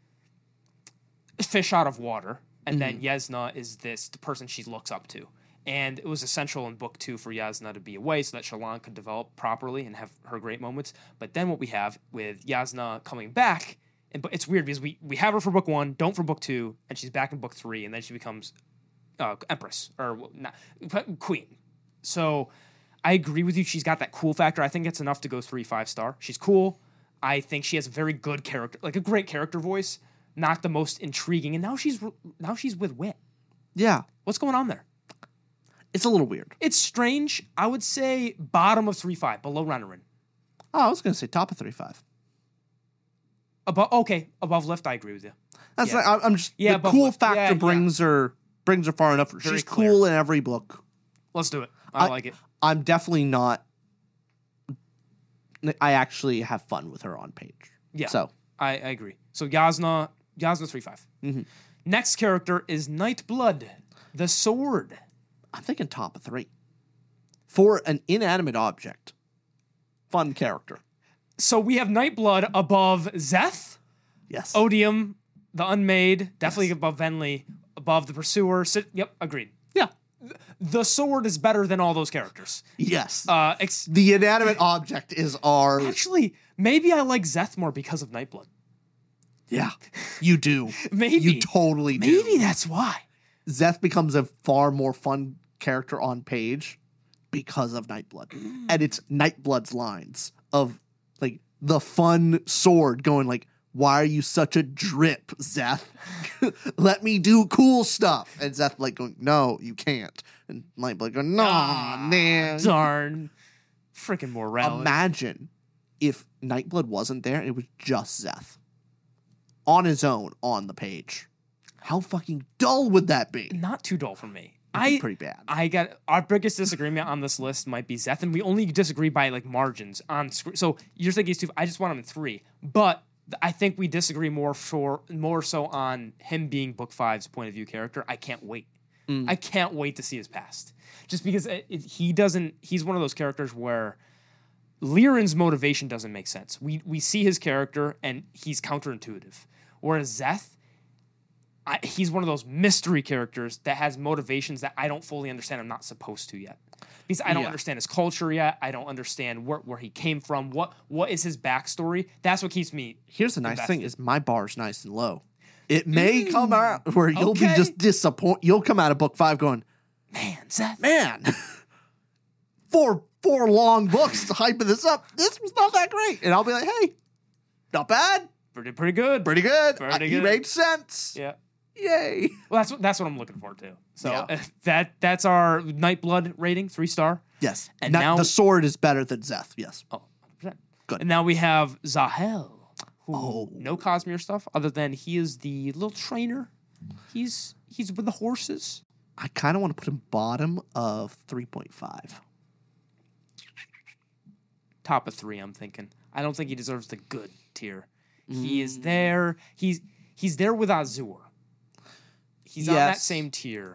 fish out of water. And then Yasna is the person she looks up to. And it was essential in book 2 for Yasna to be away so that Shallan could develop properly and have her great moments. But then what we have with Yasna coming back, but it's weird because we have her for book 1, don't for book 2, and she's back in book 3, and then she becomes Empress, or not, Queen. So I agree with you. She's got that cool factor. I think it's enough to go 3-5 star. She's cool. I think she has a very good character, like a great character voice. Not the most intriguing, and now she's with Wit. Yeah. What's going on there? It's a little weird. It's strange. I would say bottom of 3-5, below Renarin. Oh, I was going to say top of 3-5. above Lift, I agree with you. That's Yeah. I'm just Yeah, the but cool what- factor yeah. brings her far enough. Very She's clear. cool in every book. Let's do it. I like it. I'm definitely not. I actually have fun with her on page. Yeah. So I agree. So Yasna 3-5. Mm-hmm. Next character is Nightblood, the sword. I'm thinking top of 3 for an inanimate object. Fun character. So we have Nightblood above Zeth, Yes. Odium, the Unmade, definitely above Venli, above the Pursuer. Yep, agreed. Yeah. The sword is better than all those characters. Yes. The the inanimate object is our. actually, maybe I like Zeth more because of Nightblood. Yeah. You do. Maybe. You totally do. Maybe that's why. Zeth becomes a far more fun character on page because of Nightblood. And it's Nightblood's lines of like the fun sword going like, why are you such a drip, Zeth? Let me do cool stuff. And Zeth like going, no, you can't. And Nightblood going, no, man. Darn. Freaking morality. Imagine if Nightblood wasn't there, it was just Zeth. On his own on the page. How fucking dull would that be? Not too dull for me. It'd be pretty bad. I got our biggest disagreement on this list might be Zeth, and we only disagree by like margins on screen. So you're thinking he's 2. I just want him in 3, but I think we disagree more so on him being Book 5's point of view character. I can't wait. I can't wait to see his past, just because he doesn't. He's one of those characters where Liren's motivation doesn't make sense. We see his character and he's counterintuitive, whereas Zeth. He's one of those mystery characters that has motivations that I don't fully understand. I'm not supposed to yet. Because I don't understand his culture yet. I don't understand where he came from. What is his backstory? That's what keeps me. Here's the nice thing is my bar's nice and low. It may come out where you'll be Okay. just disappointed. You'll come out of book 5 going, Man, Zeth. man, four long books hyping this up. This was not that great. And I'll be like, hey, not bad. Pretty good. Pretty good. Pretty He good. made sense. Yeah. Yay. Well, that's what I'm looking for too. So Yeah. that's our Nightblood rating, 3-star. Yes. And now the sword is better than Zeth. Yes. Oh, 100%. Good. And now we have Zahel. Who, Oh. no Cosmere stuff other than he is the little trainer. He's with the horses. I kind of want to put him bottom of 3.5. Top of 3, I'm thinking. I don't think he deserves the good tier. He is there. He's there with Azur. He's on that Yes. same tier.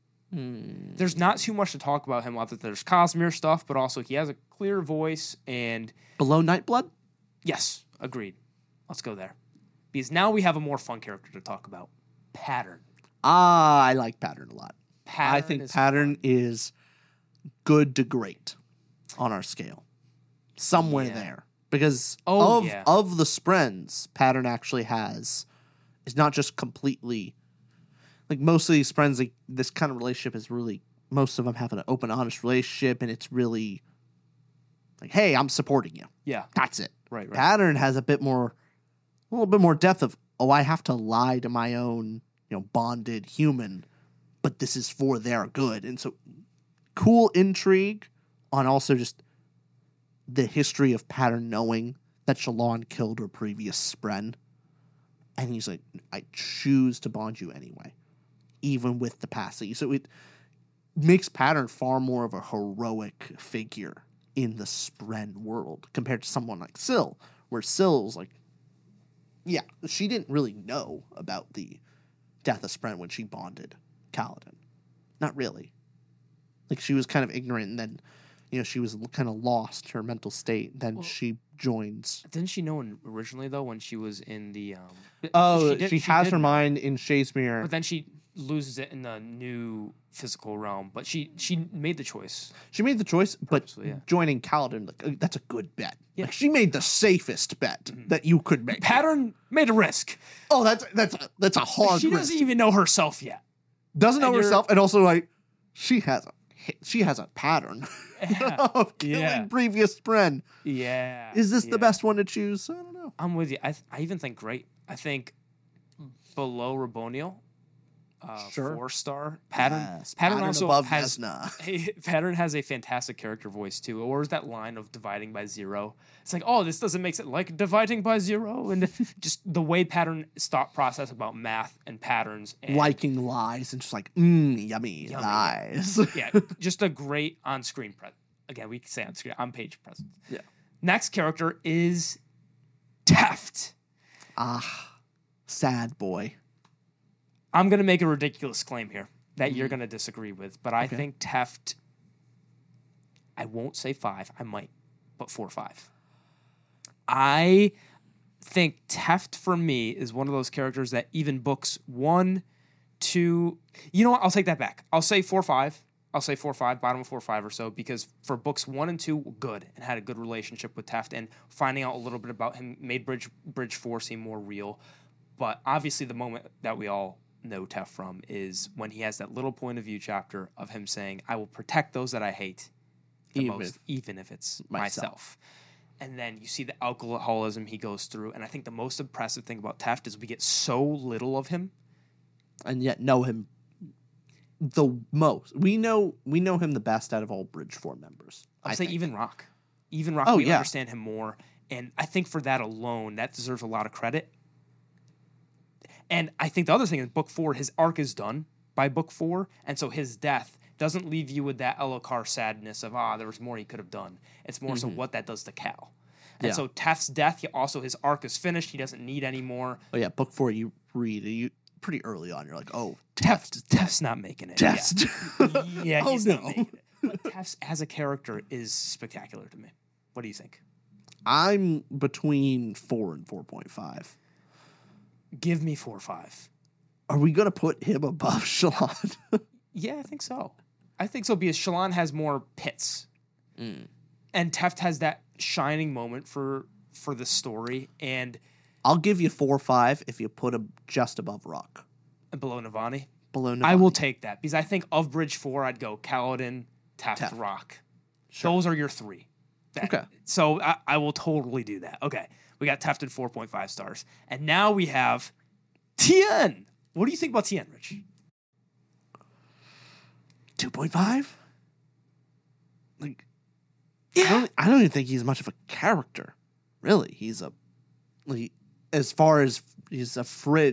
There's not too much to talk about him other than there's Cosmere stuff, but also he has a clear voice and Below Nightblood? yes, agreed. Let's go there. Because now we have a more fun character to talk about. Pattern. I like Pattern a lot. I Pattern think is Pattern is good to great on our scale. Somewhere Yeah. there. Because Oh, of yeah. of the Sprens, Pattern actually is not just completely like most of these Sprens, like this kind of relationship is really most of them have an open, honest relationship, and it's really like, hey, I'm supporting you. Yeah. That's it. Right. Pattern has a little bit more depth of, oh, I have to lie to my own, bonded human, but this is for their good. And so cool intrigue on also just the history of Pattern knowing that Shallan killed her previous Spren. And he's like, I choose to bond you anyway, even with the past. So it makes Pattern far more of a heroic figure in the Spren world compared to someone like Syl, where Syl's like, yeah, she didn't really know about the death of Spren when she bonded Kaladin. Not really. Like, she was kind of ignorant, and then, she was kind of lost, her mental state. Then she joins. Didn't she know originally, though, when she was in the... She has her mind in Shadesmere. But then she loses it in the new physical realm. But she made the choice. She made the choice, but Purposely, yeah. joining Kaladin, like, that's a good bet. Yeah. Like, she made the safest bet that you could make. Pattern made a risk. Oh, that's a hard She risk. doesn't even know herself yet. Doesn't know and you're- herself, and also like she has a pattern of killing Yeah. previous Spren. Yeah. Is this yeah. the best one to choose? I don't know. I'm with you. I even think great. I think below Raboniel, Sure. 4-star. Pattern. Yes, Pattern Pattern also above has Vesna. Pattern has a fantastic character voice too. Or is that line of dividing by 0? It's like, oh, this doesn't make sense. Like dividing by 0, and just the way Pattern's thought process about math and patterns, and Liking lies and just like, yummy lies. yeah, just a great on-screen presence. Again, we can say on-page presence. Yeah. Next character is Teft. Sad boy. I'm going to make a ridiculous claim here that you're going to disagree with, but I think Teft, I won't say 5, I might, but 4 or 5. I think Teft for me is one of those characters that even books 1, 2, you know what? I'll take that back. I'll say 4 or 5. I'll say 4 or 5, bottom of 4 or 5 or so, because for books 1 and 2, good, and had a good relationship with Teft, and finding out a little bit about him made Bridge 4 seem more real. But obviously the moment that we all know Teft from is when he has that little point of view chapter of him saying, I will protect those that I hate the most, even if it's myself. And then you see the alcoholism he goes through, and I think the most impressive thing about Teft is we get so little of him. And yet know him the most. We know him the best out of all Bridge 4 members. I'd say even Rock. We understand him more. And I think for that alone, that deserves a lot of credit. And I think the other thing is book 4, his arc is done by book 4. And so his death doesn't leave you with that Elhokar sadness of, there was more he could have done. It's more so what that does to Cal. And so Teft's death, his arc is finished. He doesn't need any more. Oh, yeah. Book 4, you read pretty early on. You're like, oh, Teft's not making it. Teft. Yeah, Oh, he's no. not making it. But Teft as a character is spectacular to me. What do you think? I'm between 4 and 4.5. Give me 4 or 5. Are we going to put him above Shallan? Yeah, I think so. Because Shallan has more pits. And Teft has that shining moment for the story. And I'll give you 4 or 5 if you put him just above Rock. below Navani. Below Navani. I will take that. Because I think of Bridge 4, I'd go Kaladin, Teft, Rock. Sure. Those are your 3. Okay. So I will totally do that. Okay. We got Teft at 4.5 stars. And now we have Tien. What do you think about Tien, Rich? 2.5? Like, yeah. I don't even think he's much of a character. Really. He's as far as he's a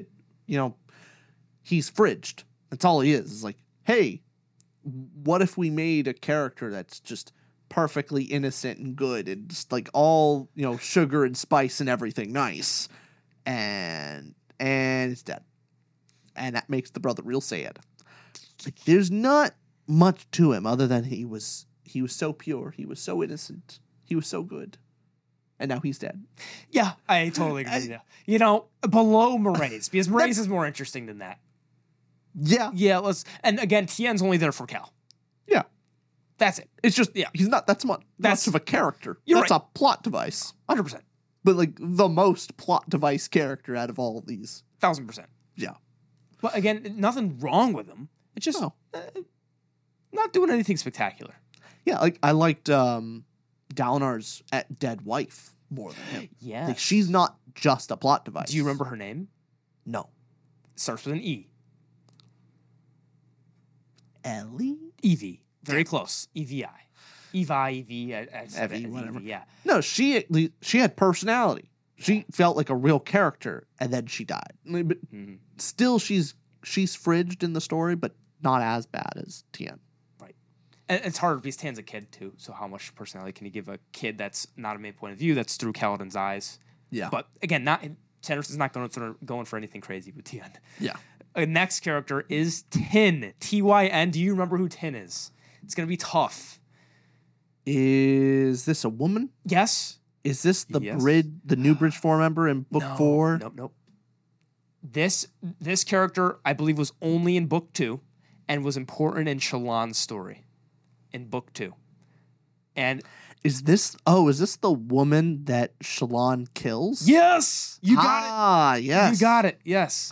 he's fridged. That's all he is. It's like, hey, what if we made a character that's just perfectly innocent and good and just like all, sugar and spice and everything nice. And it's dead. And that makes the brother real sad. Like, there's not much to him other than he was so pure, he was so innocent, he was so good. And now he's dead. Yeah, I totally agree with you. Below Mraize, because Mraize is more interesting than that. Yeah. Yeah, and again, Tien's only there for Cal. Yeah. That's it. It's just, he's not that's much of a character. That's right. a plot device. 100%. But like the most plot device character out of all of these. 1,000%. Yeah. But again, nothing wrong with him. It's just not doing anything spectacular. Yeah, like I liked Dalinar's dead wife more than him. Yeah. Like, she's not just a plot device. Do you remember her name? No. Starts with an E. Ellie? Evie. Very close. EVI. Evie, whatever. Yeah. No, she had personality. She felt like a real character, and then she died. But still, she's fridged in the story, but not as bad as Tien. Right. And it's hard because Tien's a kid, too. So how much personality can you give a kid that's not a main point of view, that's through Kaladin's eyes? Yeah. But again, Sanderson's not going for anything crazy with Tien. Yeah. Next character is Tin. Tyn. Do you remember who Tin is? It's going to be tough. Is this a woman? Yes. Is this the new Bridge 4 member in book 4? Nope. This character, I believe, was only in book 2 and was important in Shallan's story in book 2. And is this the woman that Shallan kills? Yes! You got it. Ah, yes. You got it. Yes.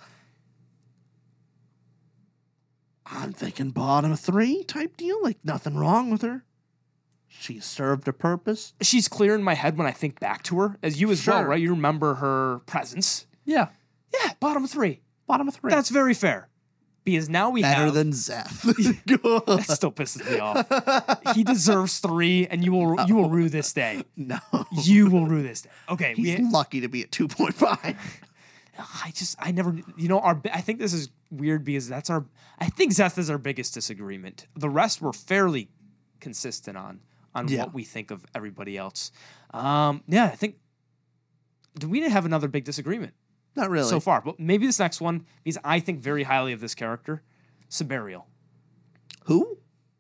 I'm thinking bottom 3 type deal. Like, nothing wrong with her. She served a purpose. She's clear in my head when I think back to her, as you as well, right? You remember her presence. Yeah. Yeah, bottom 3. Bottom 3. That's very fair. Because now we Better have... than Zeth. That still pisses me off. He deserves 3, and you will rue this day. No. You will rue this day. Okay. He's lucky to be at 2.5. I never, I think this is weird because I think Zeth is our biggest disagreement. The rest we're fairly consistent on what we think of everybody else. I think, do we have another big disagreement? Not really. So far, but maybe this next one, because I think very highly of this character, Siberial. Who?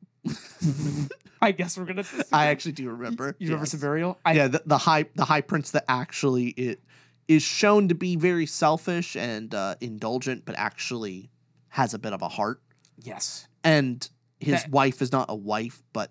I guess we're gonna. I actually do remember. You remember Siberial? The high prince that actually is shown to be very selfish and indulgent, but actually has a bit of a heart. Yes. And his wife is not a wife, but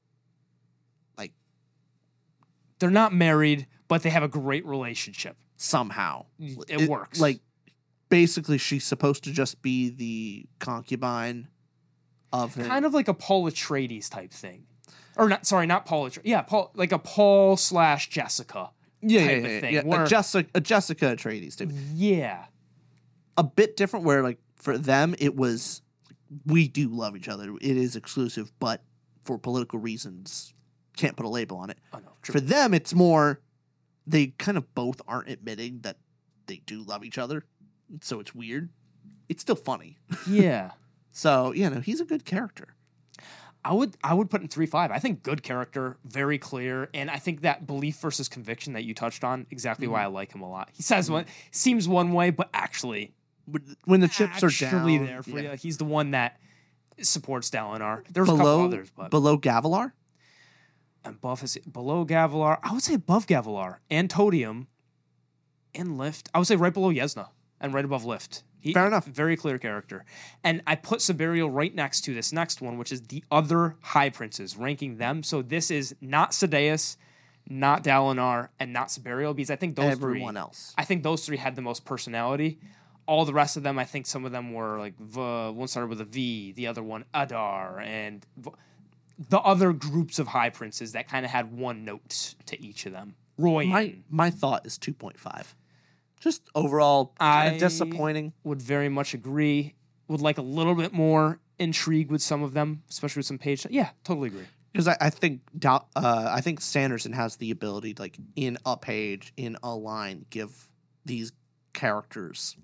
like they're not married, but they have a great relationship. Somehow it works. Like basically, she's supposed to just be the concubine of him. Kind of like a Paul Atreides type thing, or not? Sorry, not Paul Atreides. Yeah, like a Paul / Jessica. Type of thing, where, a Jessica Atreides too. Yeah, a bit different. Where like for them, it was we do love each other. It is exclusive, but for political reasons, can't put a label on it. Oh, no, true. For them, it's more. They kind of both aren't admitting that they do love each other, so it's weird. It's still funny. Yeah. So he's a good character. I would put in 3-5. I think good character, very clear, and I think that belief versus conviction that you touched on exactly why I like him a lot. He says seems one way, but actually, when the chips are down, there for you, he's the one that supports Dalinar. There's a couple others, but below Gavilar. And below Gavilar, I would say above Gavilar and Todium and Lift. I would say right below Yesna and right above Lift. Fair enough. Very clear character. And I put Siberial right next to this next one, which is the other High Princes, ranking them. So this is not Sadeas, not Dalinar, and not Siberial, because I think everyone else. I think those 3 had the most personality. All the rest of them, I think some of them were like one started with a V, the other one Adar, and the other groups of High Princes that kind of had one note to each of them. Roy. My thought is 2.5. Just overall kind of disappointing. Would very much agree. Would like a little bit more intrigue with some of them, especially with some page. Yeah, totally agree. Because I think Sanderson has the ability to, like, in a page, in a line, give these characters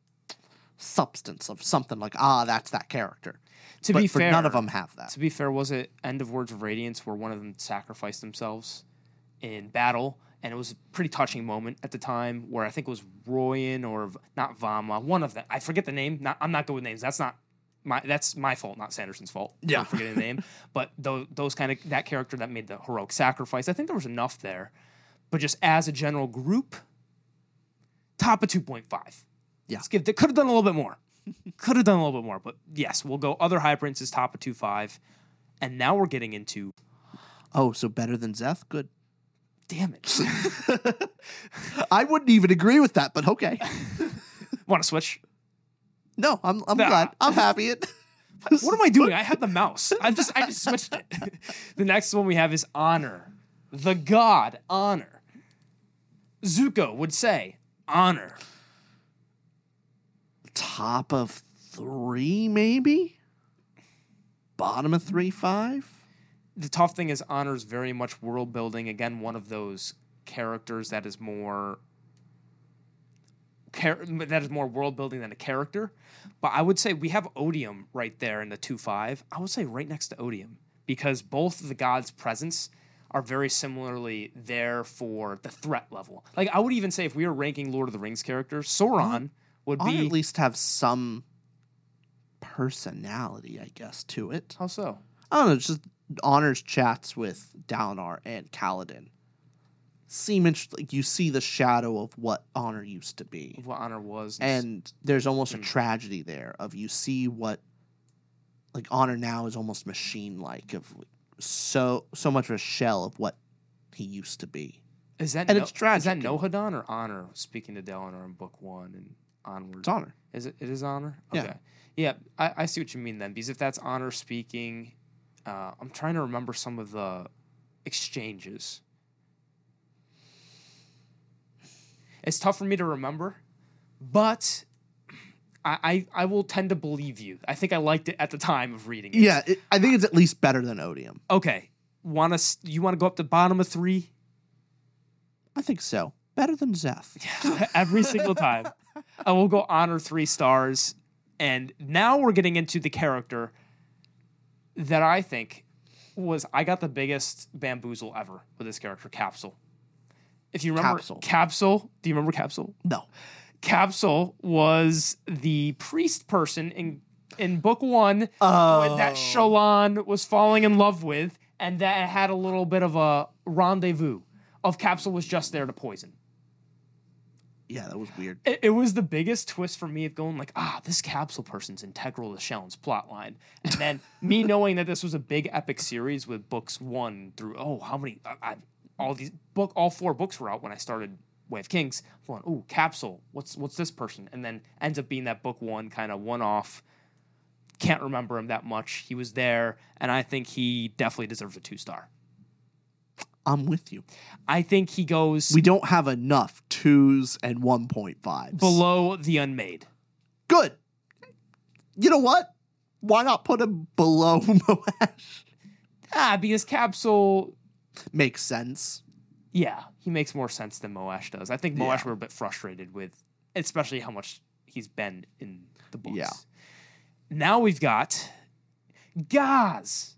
substance of something like, that's that character. To be fair, none of them have that. To be fair, was it End of Words of Radiance where one of them sacrificed themselves in battle? And it was a pretty touching moment at the time where I think it was Royan or not Vama, one of them. I forget the name. I'm not good with names. That's my fault, not Sanderson's fault. Yeah, I'm forgetting the name. But those kind of that character that made the heroic sacrifice, I think there was enough there. But just as a general group, top of 2.5. Yeah, could have done a little bit more. But yes, we'll go other High Princes, top of 2.5. And now we're getting into. Oh, so better than Zeth? Good. Damn it. I wouldn't even agree with that, but okay. Want to switch? No, I'm glad. I'm happy. What am I doing? I have the mouse. I just switched it. The next one we have is Honor. The god Honor. Zuko would say Honor. Top of 3, maybe? Bottom of 3.5? The tough thing is Honor's very much world building. Again, one of those characters that is more world building than a character. But I would say we have Odium right there in the 2.5. I would say right next to Odium because both of the gods' presence are very similarly there for the threat level. Like I would even say if we were ranking Lord of the Rings characters, Sauron would be at least have some personality, I guess, to it. How so? I don't know, just Honor's chats with Dalinar and Kaladin seem interesting. Like you see the shadow of what Honor used to be. Of what Honor was. And there's almost a tragedy there of you see what like Honor now is almost machine-like of so much of a shell of what he used to be. Is that it's tragic. Is that Nohadon or Honor speaking to Dalinar in book 1 and onward? It's Honor. Is it? It is Honor? Okay. Yeah, I see what you mean then. Because if that's Honor speaking, I'm trying to remember some of the exchanges. It's tough for me to remember, but I will tend to believe you. I think I liked it at the time of reading it. Yeah, I think it's at least better than Odium. Okay. You want to go up the bottom of 3? I think so. Better than Zeth. Every single time. I will go honor 3 stars. And now we're getting into the character that I think I got the biggest bamboozle ever with this character, Capsule. If you remember Capsule, do you remember Capsule? No. Capsule was the priest person in book 1 that Shallan was falling in love with, and that had a little bit of a rendezvous of Capsule was just there to poison. Yeah, that was weird. It was the biggest twist for me of going like, this Capsule person's integral to Shallan's plotline. And then me knowing that this was a big epic series with books 1 through, how many, all 4 books were out when I started Way of Kings. I'm going, Capsule, what's this person? And then ends up being that book 1 kind of one-off. Can't remember him that much. He was there, and I think he definitely deserves a 2-star. I'm with you. I think he goes... We don't have enough 2s and 1.5s. Below the Unmade. Good. You know what? Why not put him below Moash? Because Capsule... Makes sense. Yeah, he makes more sense than Moash does. I think Moash were a bit frustrated with, especially how much he's been in the books. Yeah. Now we've got Gaz.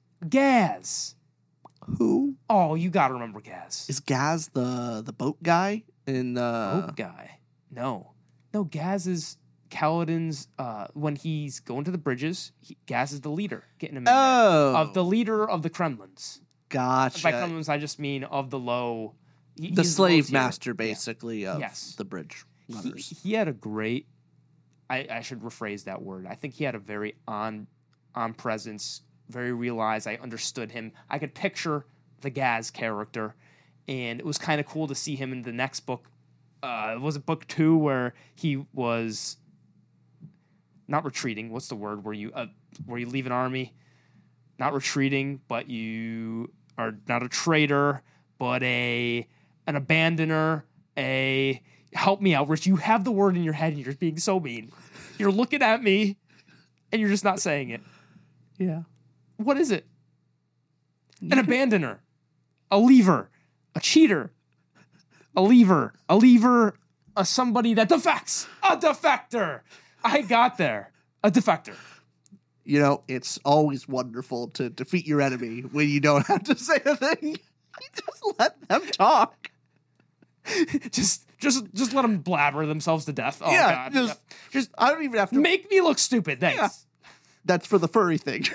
Who? Oh, you gotta remember Gaz. Is Gaz the boat guy in boat guy? No, Gaz is Kaladin's. When he's going to the bridges, Gaz is the leader, getting him in there. Of the leader of the Kremlins. Gotcha. By Kremlins, I just mean of the low. The slave master, basically, of the bridge runners. He had a great. I should rephrase that word. I think he had a very on presence, very realized. I understood him. I could picture the Gaz character, and it was kind of cool to see him in the next book. Was it book 2 where he was not retreating? What's the word where you leave an army? Not retreating, but you are not a traitor, but an abandoner. Help me out, Rich. You have the word in your head, and you're just being so mean. You're looking at me, and you're just not saying it. Yeah. What is it? An abandoner. A leaver. A cheater. A leaver. Somebody that defects. A defector. I got there. A defector. You know, it's always wonderful to defeat your enemy when you don't have to say a thing. Just let them talk. just let them blabber themselves to death. Oh, yeah, God. Just I don't even have to make me look stupid. Thanks. Yeah. That's for the furry thing.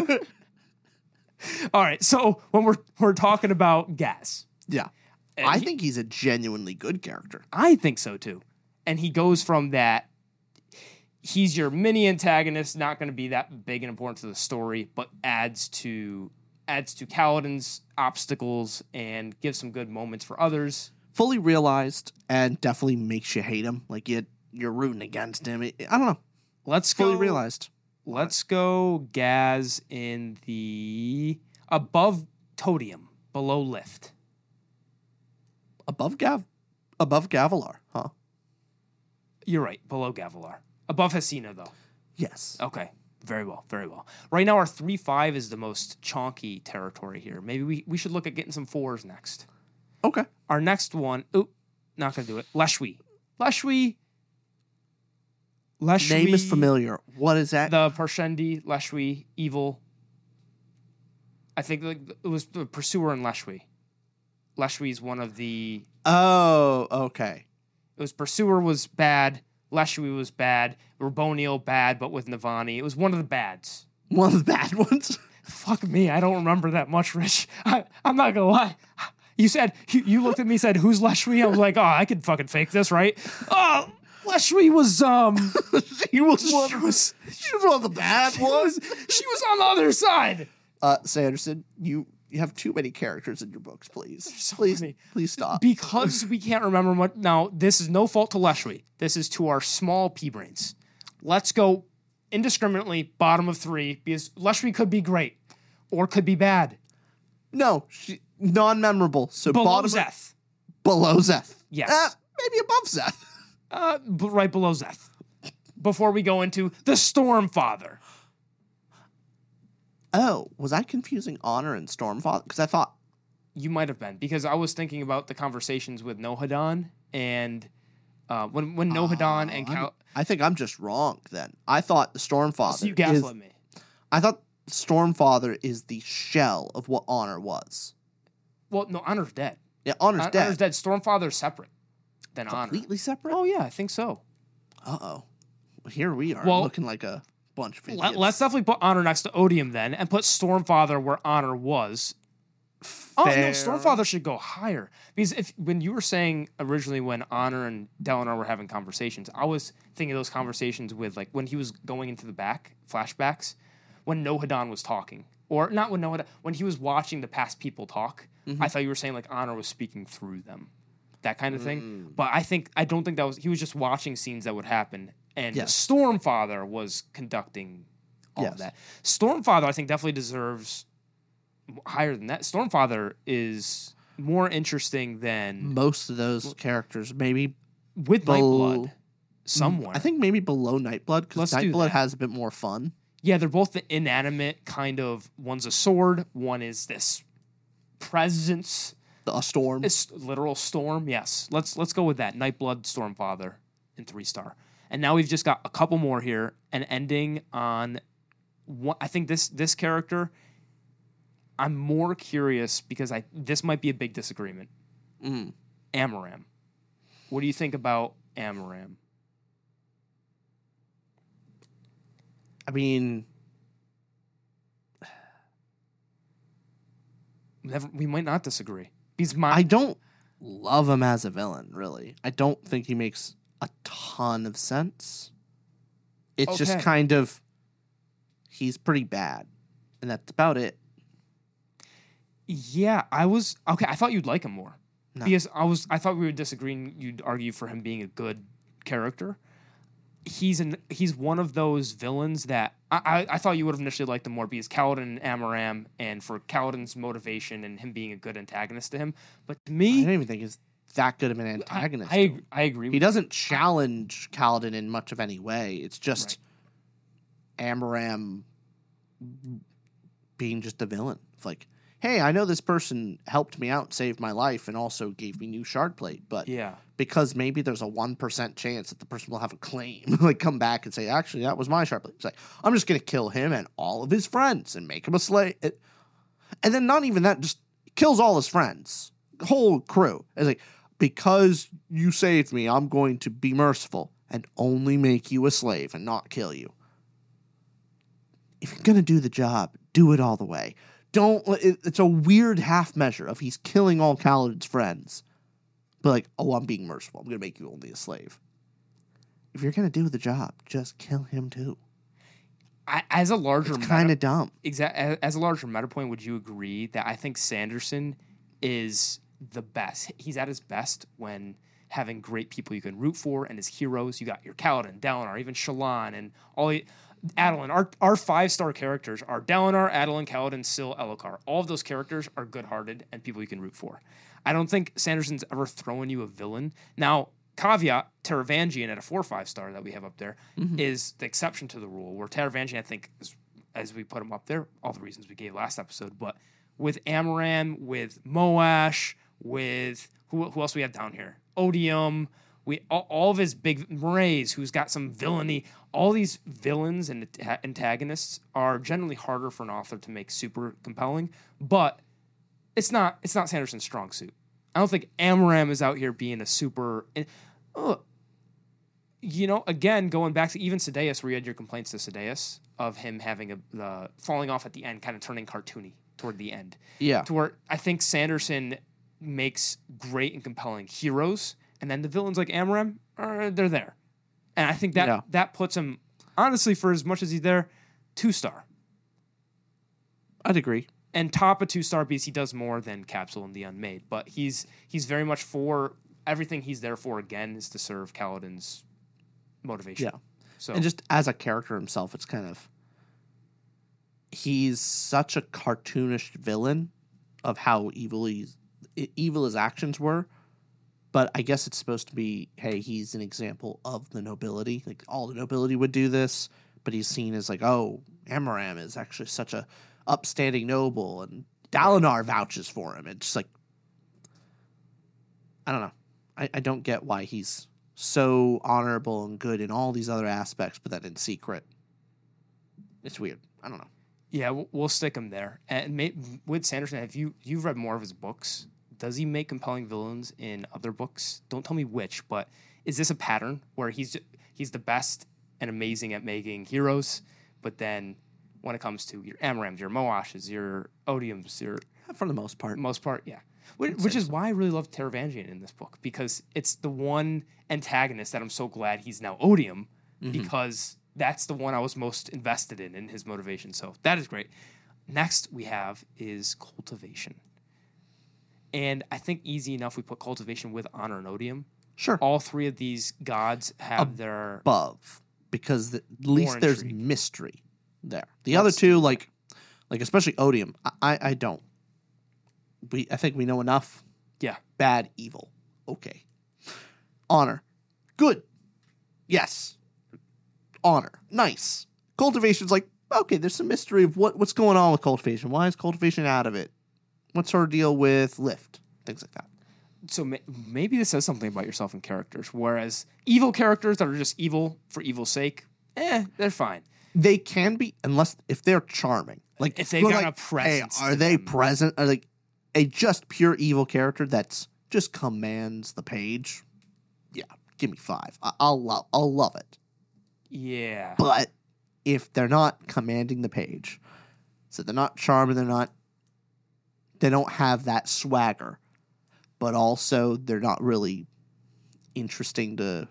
All right, so when we're talking about Gaz, yeah, I think he's a genuinely good character. I think so too, and he goes from that. He's your mini antagonist, not going to be that big and important to the story, but adds to Kaladin's obstacles and gives some good moments for others. Fully realized and definitely makes you hate him. Like you're rooting against him. I don't know. Let's fully go, realized. Let's go Gaz in the above Todium, below Lift. Above Gavilar, huh? You're right, below Gavilar. Above Hasina, though. Yes. Okay. Very well. Very well. Right now, our 3-5 is the most chonky territory here. Maybe we should look at getting some 4s next. Okay. Our next one, not going to do it. Leshwi. Name is familiar. What is that? The Parshendi, Leshwi, evil. I think it was the Pursuer in Leshwi. Leshwi is one of the... Oh, okay. It was Pursuer was bad. Leshwi was bad. Raboniel bad, but with Navani. It was one of the bads. One of the bad ones? Fuck me, I don't remember that much, Rich. I'm not gonna lie. You said, you looked at me and said, who's Leshwi? I was like, I could fucking fake this, right? Leshwi was, she was one of the bad ones. She was on the other side. Sanderson, you have too many characters in your books, please. So please stop. Because we can't remember what. Now, this is no fault to Leshwi. This is to our small pea brains. Let's go indiscriminately bottom of 3 because Leshwi could be great or could be bad. No, non-memorable. So below bottom Zeth. Below Zeth. Yes. Maybe above Zeth. Right below Zeth. before we go into the Stormfather. Oh, was I confusing Honor and Stormfather? Because I thought You might have been, because I was thinking about the conversations with Nohadon and when Nohadon and Cal. I think I'm just wrong then. I thought the Stormfather. So you gaslit me. I thought Stormfather is the shell of what Honor was. Well, no, Honor's dead. Yeah, Honor's dead. Honor's dead. Stormfather's separate than Honor. Completely separate? Oh yeah, I think so. Uh-oh. Here we are Well, looking like a bunch of idiots. Let's definitely put Honor next to Odium then, and put Stormfather where Honor was. Oh no, Fair. Stormfather should go higher, because when you were saying originally when Honor and Dalinar were having conversations, I was thinking of those conversations with like when he was going into the flashbacks, when Nohadon was talking, or not when Nohadon, when he was watching the past people talk. I thought you were saying like Honor was speaking through them, that kind of thing. But I don't think that was. He was just watching scenes that would happen, and Yes. Stormfather was conducting all of Yes. that. Stormfather, I think, definitely deserves higher than that. Stormfather is more interesting than Most of those characters, maybe with below- Nightblood somewhere. I think maybe below Nightblood, because Let's do Nightblood that. has a bit more fun. Yeah, they're both the inanimate kind of. One's a sword, one is this presence, A storm. this literal storm. Yes, let's go with that. Nightblood, Stormfather, in 3-star. And now we've just got a couple more here, and ending on one. I think this character. I'm more curious because this might be a big disagreement. Amaram. What do you think about Amaram? I mean, We might not disagree. Because I don't love him as a villain, really. I don't think he makes a ton of sense. It's just Okay. kind of, he's pretty bad. And that's about it. Yeah, I thought you'd like him more. No. Because I thought we would disagree and you'd argue for him being a good character. He's one of those villains that I thought you would have initially liked him more because Kaladin and Amaram, and for Kaladin's motivation and him being a good antagonist to him. But to I me, don't even think he's that good of an antagonist. to I him. agree. He doesn't challenge Kaladin in much of any way. It's just Amaram being just a villain. It's like, hey, I know this person helped me out, saved my life, and also gave me new shard plate, but Yeah. because maybe there's a 1% chance that the person will have a claim, like come back and say, actually, that was my shard plate. It's like, I'm just going to kill him and all of his friends and make him a slave. And then not even that, just kills all his friends, the whole crew. It's like, because you saved me, I'm going to be merciful and only make you a slave and not kill you. If you're going to do the job, do it all the way. It's a weird half measure of he's killing all Kaladin's friends. But like, oh, I'm being merciful. I'm going to make you only a slave. If you're going to do the job, just kill him too. As a larger It's kind of dumb. as a larger meta point, would you agree that I think Sanderson is the best? He's at his best when having great people you can root for and his heroes. You got your Kaladin, Dalinar, even Shallan, and Adolin. Our 5-star characters are Dalinar, Adolin, Kaladin, Syl, Elhokar. All of those characters are good-hearted and people you can root for. I don't think Sanderson's ever thrown you a villain. Now, caveat, Taravangian at a 4-5-star that we have up there is the exception to the rule, where Taravangian, I think, as we put him up there, all the reasons we gave last episode, but with Amaram, with Moash, with who else we have down here? Odium, all of his big Mraize, who's got some villainy. All these villains and antagonists are generally harder for an author to make super compelling, but it's not Sanderson's strong suit. I don't think Amaram is out here being a super. Again, going back to even Sadeas, where you had your complaints to Sadeas of him having falling off at the end, kind of turning cartoony toward the end. Yeah. To where I think Sanderson makes great and compelling heroes, and then the villains like Amaram, they're there. And I think that puts him, honestly, for as much as he's there, 2-star. I'd agree. And top a 2-star because he does more than Capsule and the Unmade. But he's very much for everything he's there for, again, is to serve Kaladin's motivation. Yeah. So And just as a character himself, it's kind of, he's such a cartoonish villain of how evil his actions were, But I guess it's supposed to be, hey, he's an example of the nobility. Like, all the nobility would do this, but he's seen as like, oh, Amaram is actually such a upstanding noble, and Dalinar vouches for him. It's just like, I don't know. I don't get why he's so honorable and good in all these other aspects, but then in secret, it's weird. I don't know. Yeah, we'll stick him there. And with Sanderson, have you've read more of his books? Does he make compelling villains in other books? Don't tell me which, but is this a pattern where he's the best and amazing at making heroes, but then when it comes to your Amarams, your Moashes, your Odiums, your For the most part. yeah. Which is why I really love Taravangian in this book, because it's the one antagonist that I'm so glad he's now Odium, because that's the one I was most invested in his motivation. So that is great. Next we have is Cultivation. And I think easy enough we put Cultivation with Honor and Odium. Sure. All three of these gods have their... Above, because at least there's intrigue. mystery there. The other two, like especially Odium, I don't. I think we know enough. Yeah. Bad, evil. Okay. Honor. Good. Yes. Honor. Nice. Cultivation's like, okay, there's some mystery of what's going on with Cultivation. Why is Cultivation out of it? What's her deal with Lift? Things like that. So maybe this says something about yourself in characters, whereas evil characters that are just evil for evil's sake, they're fine. They can be, if they're charming. Like, If they've got a hey, presence are to they them. present? Are like a just pure evil character that's just commands the page? Yeah, give me 5. I'll love it. Yeah. But if they're not commanding the page, so they're not charming, they don't have that swagger, but also they're not really interesting to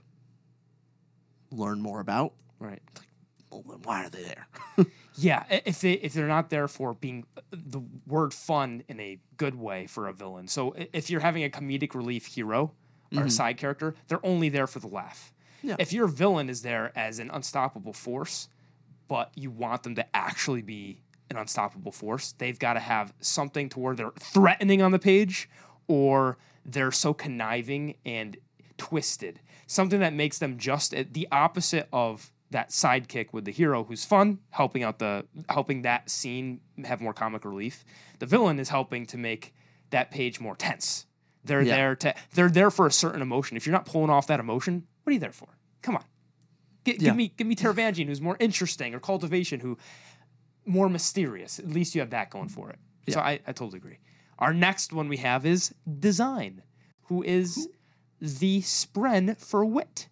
learn more about. Right. Well, then why are they there? Yeah, if they're not there for being the word fun in a good way for a villain. So if you're having a comedic relief hero or a side character, they're only there for the laugh. Yeah. If your villain is there as an unstoppable force, but you want them to actually be an unstoppable force, they've got to have something to where they're threatening on the page, or they're so conniving and twisted. Something that makes them just the opposite of that sidekick with the hero who's fun, helping that scene have more comic relief. The villain is helping to make that page more tense. They're there for a certain emotion. If you're not pulling off that emotion, what are you there for? Come on. Give me Taravangian, who's more interesting, or Cultivation, who more mysterious. At least you have that going for it. Yeah. So I totally agree. Our next one we have is Design, who is the spren for Wit.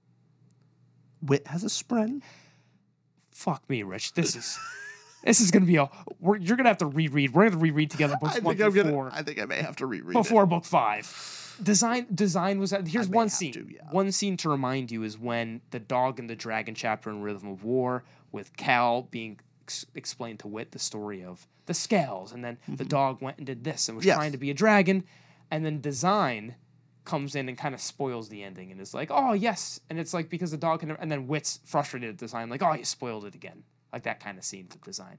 Wit has a spren? Fuck me, Rich. This is going to be you're going to have to reread. We're going to reread together books 1 through 4. I think I may have to reread before book 5. Design was here's one scene. to, yeah. One scene to remind you is when the Dog and the Dragon chapter in Rhythm of War, with Cal being explained to Wit the story of the scales, and then the dog went and did this and was trying to be a dragon, and then Design comes in and kind of spoils the ending and is like, oh yes, and it's like because the dog can, and then Wit's frustrated at Design, like, oh, you spoiled it again, like that kind of scene with Design.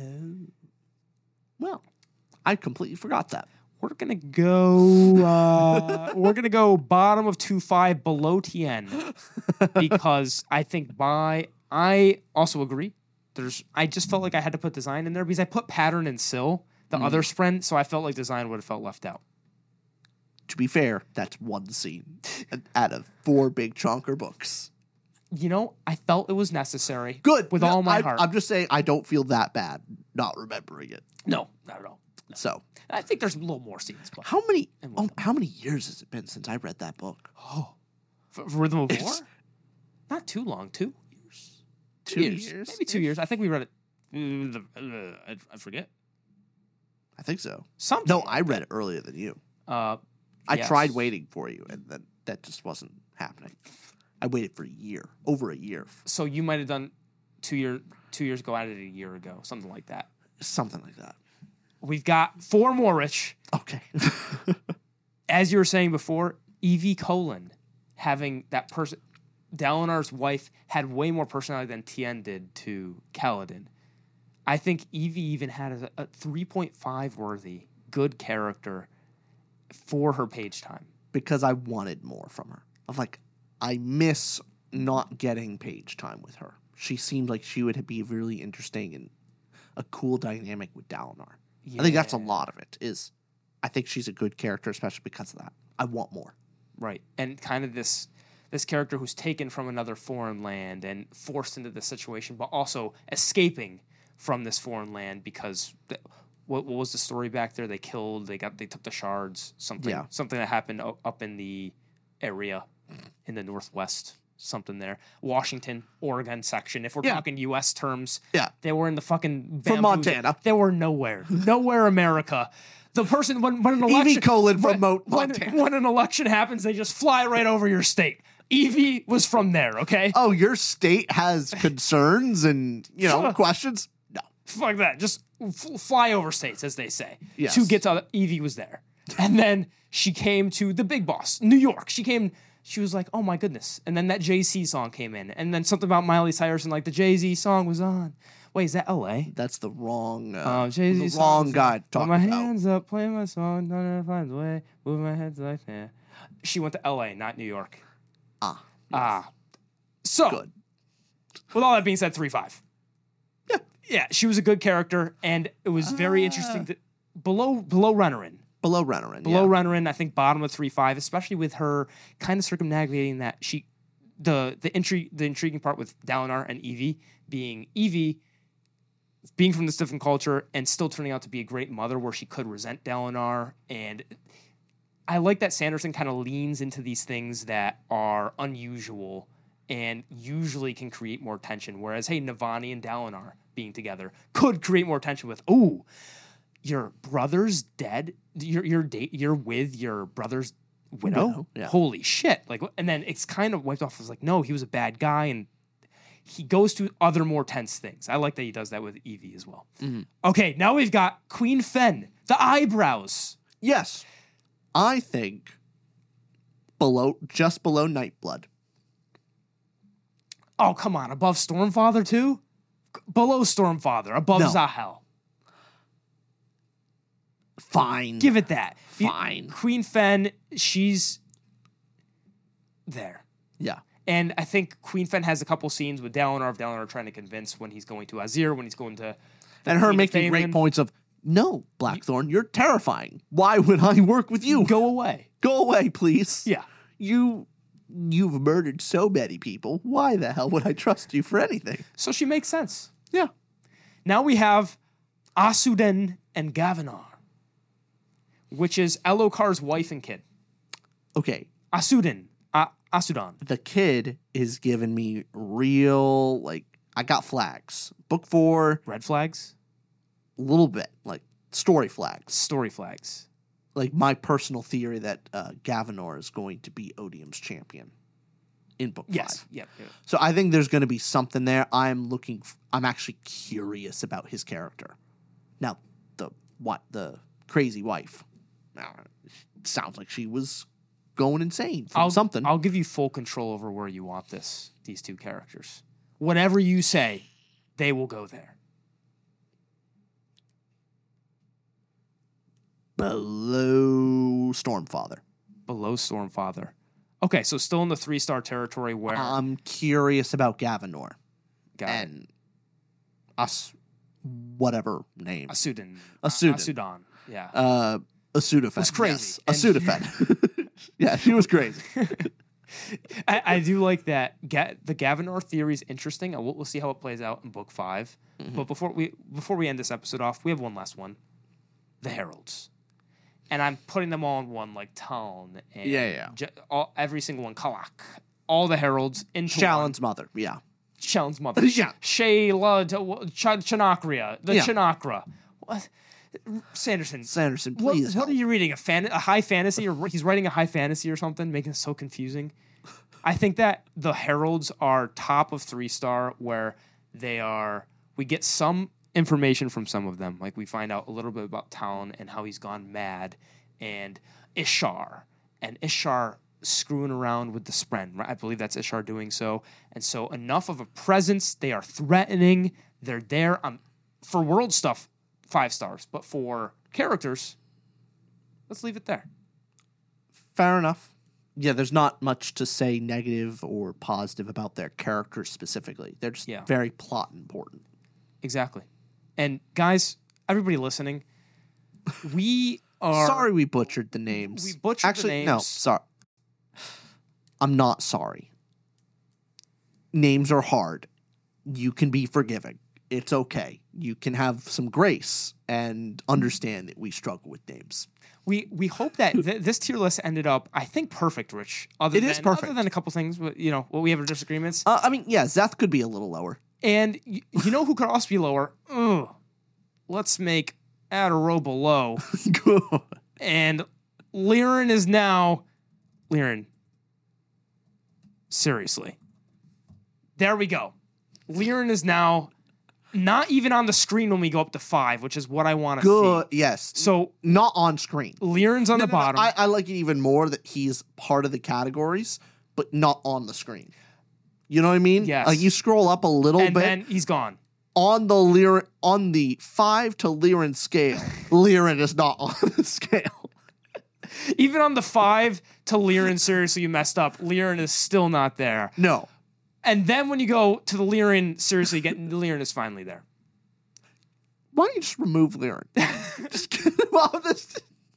Well, I completely forgot that. We're gonna go bottom of 2.5 below Tien, because I think I also agree. I just felt like I had to put Design in there because I put Pattern and Syl, the other sprint, so I felt like Design would have felt left out. To be fair, that's one scene out of 4 big chonker books. You know, I felt it was necessary. Good. With all my heart. I'm just saying I don't feel that bad not remembering it. No, not at all. No. So I think there's a little more scenes. But how many years has it been since I read that book? for Rhythm of War? Not too long. 2 years. 2 years? Maybe 2 years. I think we read it. I forget. I think so. Something. No, I read it earlier than you. I tried waiting for you, and then that just wasn't happening. I waited for over a year. So you might have done 2 years ago, added a year ago, something like that. Something like that. We've got 4 more, Rich. Okay. As you were saying before, Evie Colon having that person, Dalinar's wife, had way more personality than Tien did to Kaladin. I think Evie even had a 3.5 worthy good character for her page time. because I wanted more from her. Of like, I miss not getting page time with her. She seemed like she would be really interesting and a cool dynamic with Dalinar. I think that's a lot of it. Is I think she's a good character, especially because of that. I want more. Right. And kind of this character who's taken from another foreign land and forced into this situation, but also escaping from this foreign land because what was the story back there? They took the shards, something that happened up in the area in the Northwest, something there. Washington, Oregon section. If we're talking U.S. terms, they were in the fucking from Montana. They were nowhere America. The person when an election from Montana. When an election happens, they just fly right over your state. Evie was from there, okay? Oh, your state has concerns and questions? No, fuck that. Just fly over states, as they say. Yes. To get to Evie was there, and then she came to the big boss, New York. She was like, oh my goodness, and then that Jay-Z song came in, and then something about Miley Cyrus and like the Jay-Z song was on. Wait, is that L.A.? That's the wrong, Jay-Z the wrong guy talking about. My hands up, play my song, don't find a way, move my head like that. She went to L.A., not New York. So, good. With all that being said, 3-5. Yeah, she was a good character, and it was very interesting. Below Renarin. Below Renarin. Below Renarin, I think bottom of 3-5, especially with her kind of circumnavigating that the intriguing part with Dalinar and Evie being from this different culture and still turning out to be a great mother where she could resent Dalinar. And I like that Sanderson kind of leans into these things that are unusual and usually can create more tension. Whereas, hey, Navani and Dalinar being together could create more tension with, ooh, your brother's dead. You're with your brother's widow. Yeah. Holy shit! Like, and then it's kind of wiped off as like, no, he was a bad guy, and he goes to other more tense things. I like that he does that with Evie as well. Mm-hmm. Okay, now we've got Queen Fen, the eyebrows. Yes, I think just below Nightblood. Oh, come on, above Stormfather too? Below Stormfather, above Zahel. Fine. Give it that. Fine. Queen Fen, she's there. Yeah. And I think Queen Fen has a couple scenes with Dalinar trying to convince when he's going to Azir, when he's going to... And her making great points of, no, Blackthorn, you're terrifying. Why would I work with you? Go away. Go away, please. Yeah. You've murdered so many people. Why the hell would I trust you for anything? So she makes sense. Yeah. Now we have Asuden and Gavinar, which is Elokar's wife and kid. Okay. Asudan. The kid is giving me real, I got flags. Book 4. Red flags? A little bit. Story flags. Story flags. My personal theory that Gavinor is going to be Odium's champion in Book 5. Yes. Yep. So I think there's going to be something there. I'm actually curious about his character. Now, the crazy wife. Sounds like she was going insane from something. I'll give you full control over where you want these two characters. Whatever you say, they will go there. Below Stormfather. Below Stormfather. Okay, so still in the 3-star territory where... I'm curious about Gavinor. And whatever name. Asudan. Yeah. Asudafed. Was crazy. Yes. Asudafed. Yeah, she was crazy. I do like that. The Gavinor theory is interesting. We'll see how it plays out in Book 5. Mm-hmm. But before we end this episode off, we have one last one. The Heralds. And I'm putting them all in one, like Taln. And every single one. Kalak. All the Heralds into Shallan's mother. Yeah. Shallan's mother. Yeah. Shayla, Chanakria. The Chanakra. What? Sanderson, please. What are you reading? A high fantasy, or he's writing a high fantasy or something, making it so confusing. I think that the Heralds are top of 3-star, where we get some information from some of them. We find out a little bit about Talon and how he's gone mad, and Ishar screwing around with the Spren. Right? I believe that's Ishar doing so, and so enough of a presence. They are threatening. They're there for world stuff. 5 stars, but for characters, let's leave it there. Fair enough. Yeah, there's not much to say negative or positive about their characters specifically. They're just very plot important. Exactly. And guys, everybody listening, we are... Sorry we butchered the names. We butchered the names. No, sorry. I'm not sorry. Names are hard. You can be forgiving. It's okay. You can have some grace and understand that we struggle with names. We hope that this tier list ended up, I think, perfect, Rich. It is perfect. Other than a couple things, but, we have our disagreements. Zeth could be a little lower. And you know who could also be lower? Let's make add a row below. Good. And Liren is now... Liren. Seriously. There we go. Liren is now... not even on the screen when we go up to 5, which is what I want to see. Good, yes. So not on screen. Liren's on the bottom. I like it even more that he's part of the categories, but not on the screen. You know what I mean? Yes. Like you scroll up a little bit, and then he's gone. On the 5 to Liren scale, Liren is not on the scale. Even on the 5 to Liren, seriously, you messed up. Liren is still not there. No. And then when you go to the Liren, seriously, Liren is finally there. Why don't you just remove Liren? Just get him off this.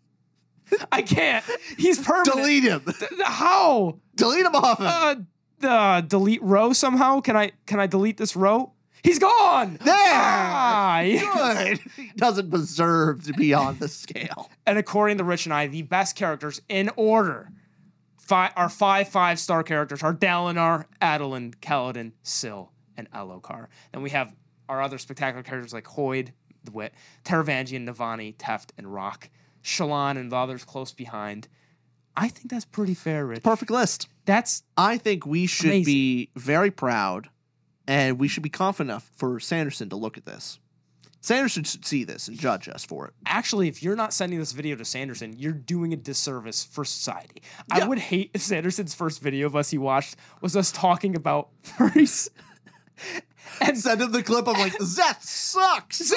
I can't. He's permanent. Delete him. How? Delete him off him. Delete row somehow? Can I delete this row? He's gone. There. Good. He doesn't deserve to be on the scale. And according to Rich and I, the best characters in order. Our 5-5-star characters are Dalinar, Adolin, Kaladin, Syl, and Elhokar. Then we have our other spectacular characters like Hoid, the Wit, Taravangian, Navani, Teft, and Rock, Shallan, and the others close behind. I think that's pretty fair, Rich. Perfect list. I think we should be very proud, and we should be confident enough for Sanderson to look at this. Sanderson should see this and judge us for it. Actually, if you're not sending this video to Sanderson, you're doing a disservice for society. Yeah. I would hate if Sanderson's first video of us he watched was us talking about furries. And send him the clip. I'm like, that sucks.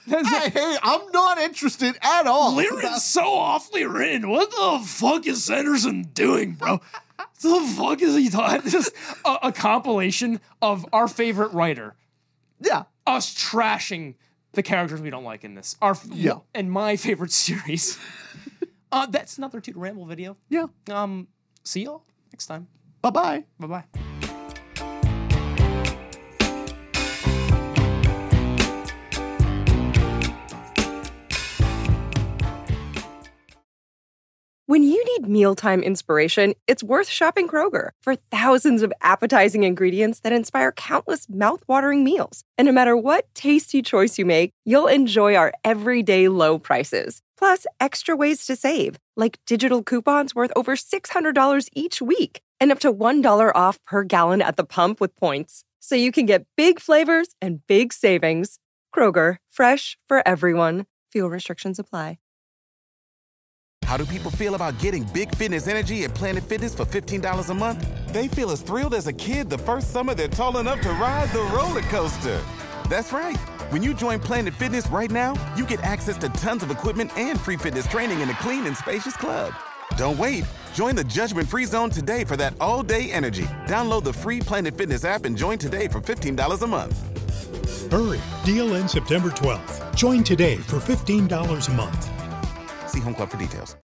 I'm not interested at all. Liren's so awfully written. What the fuck is Sanderson doing, bro? What the fuck is he talking? Just a compilation of our favorite writer. Yeah. Us trashing the characters we don't like in this. And my favorite series. That's another Tutor Ramble video. Yeah. See y'all next time. Bye-bye. Bye-bye. When you need mealtime inspiration, it's worth shopping Kroger. For thousands of appetizing ingredients that inspire countless mouthwatering meals. And no matter what tasty choice you make, you'll enjoy our everyday low prices. Plus, extra ways to save, like digital coupons worth over $600 each week. And up to $1 off per gallon at the pump with points. So you can get big flavors and big savings. Kroger, fresh for everyone. Fuel restrictions apply. How do people feel about getting big fitness energy at Planet Fitness for $15 a month? They feel as thrilled as a kid the first summer they're tall enough to ride the roller coaster. That's right. When you join Planet Fitness right now, you get access to tons of equipment and free fitness training in a clean and spacious club. Don't wait. Join the judgment-free zone today for that all-day energy. Download the free Planet Fitness app and join today for $15 a month. Hurry. Deal ends September 12th. Join today for $15 a month. See Home Club for details.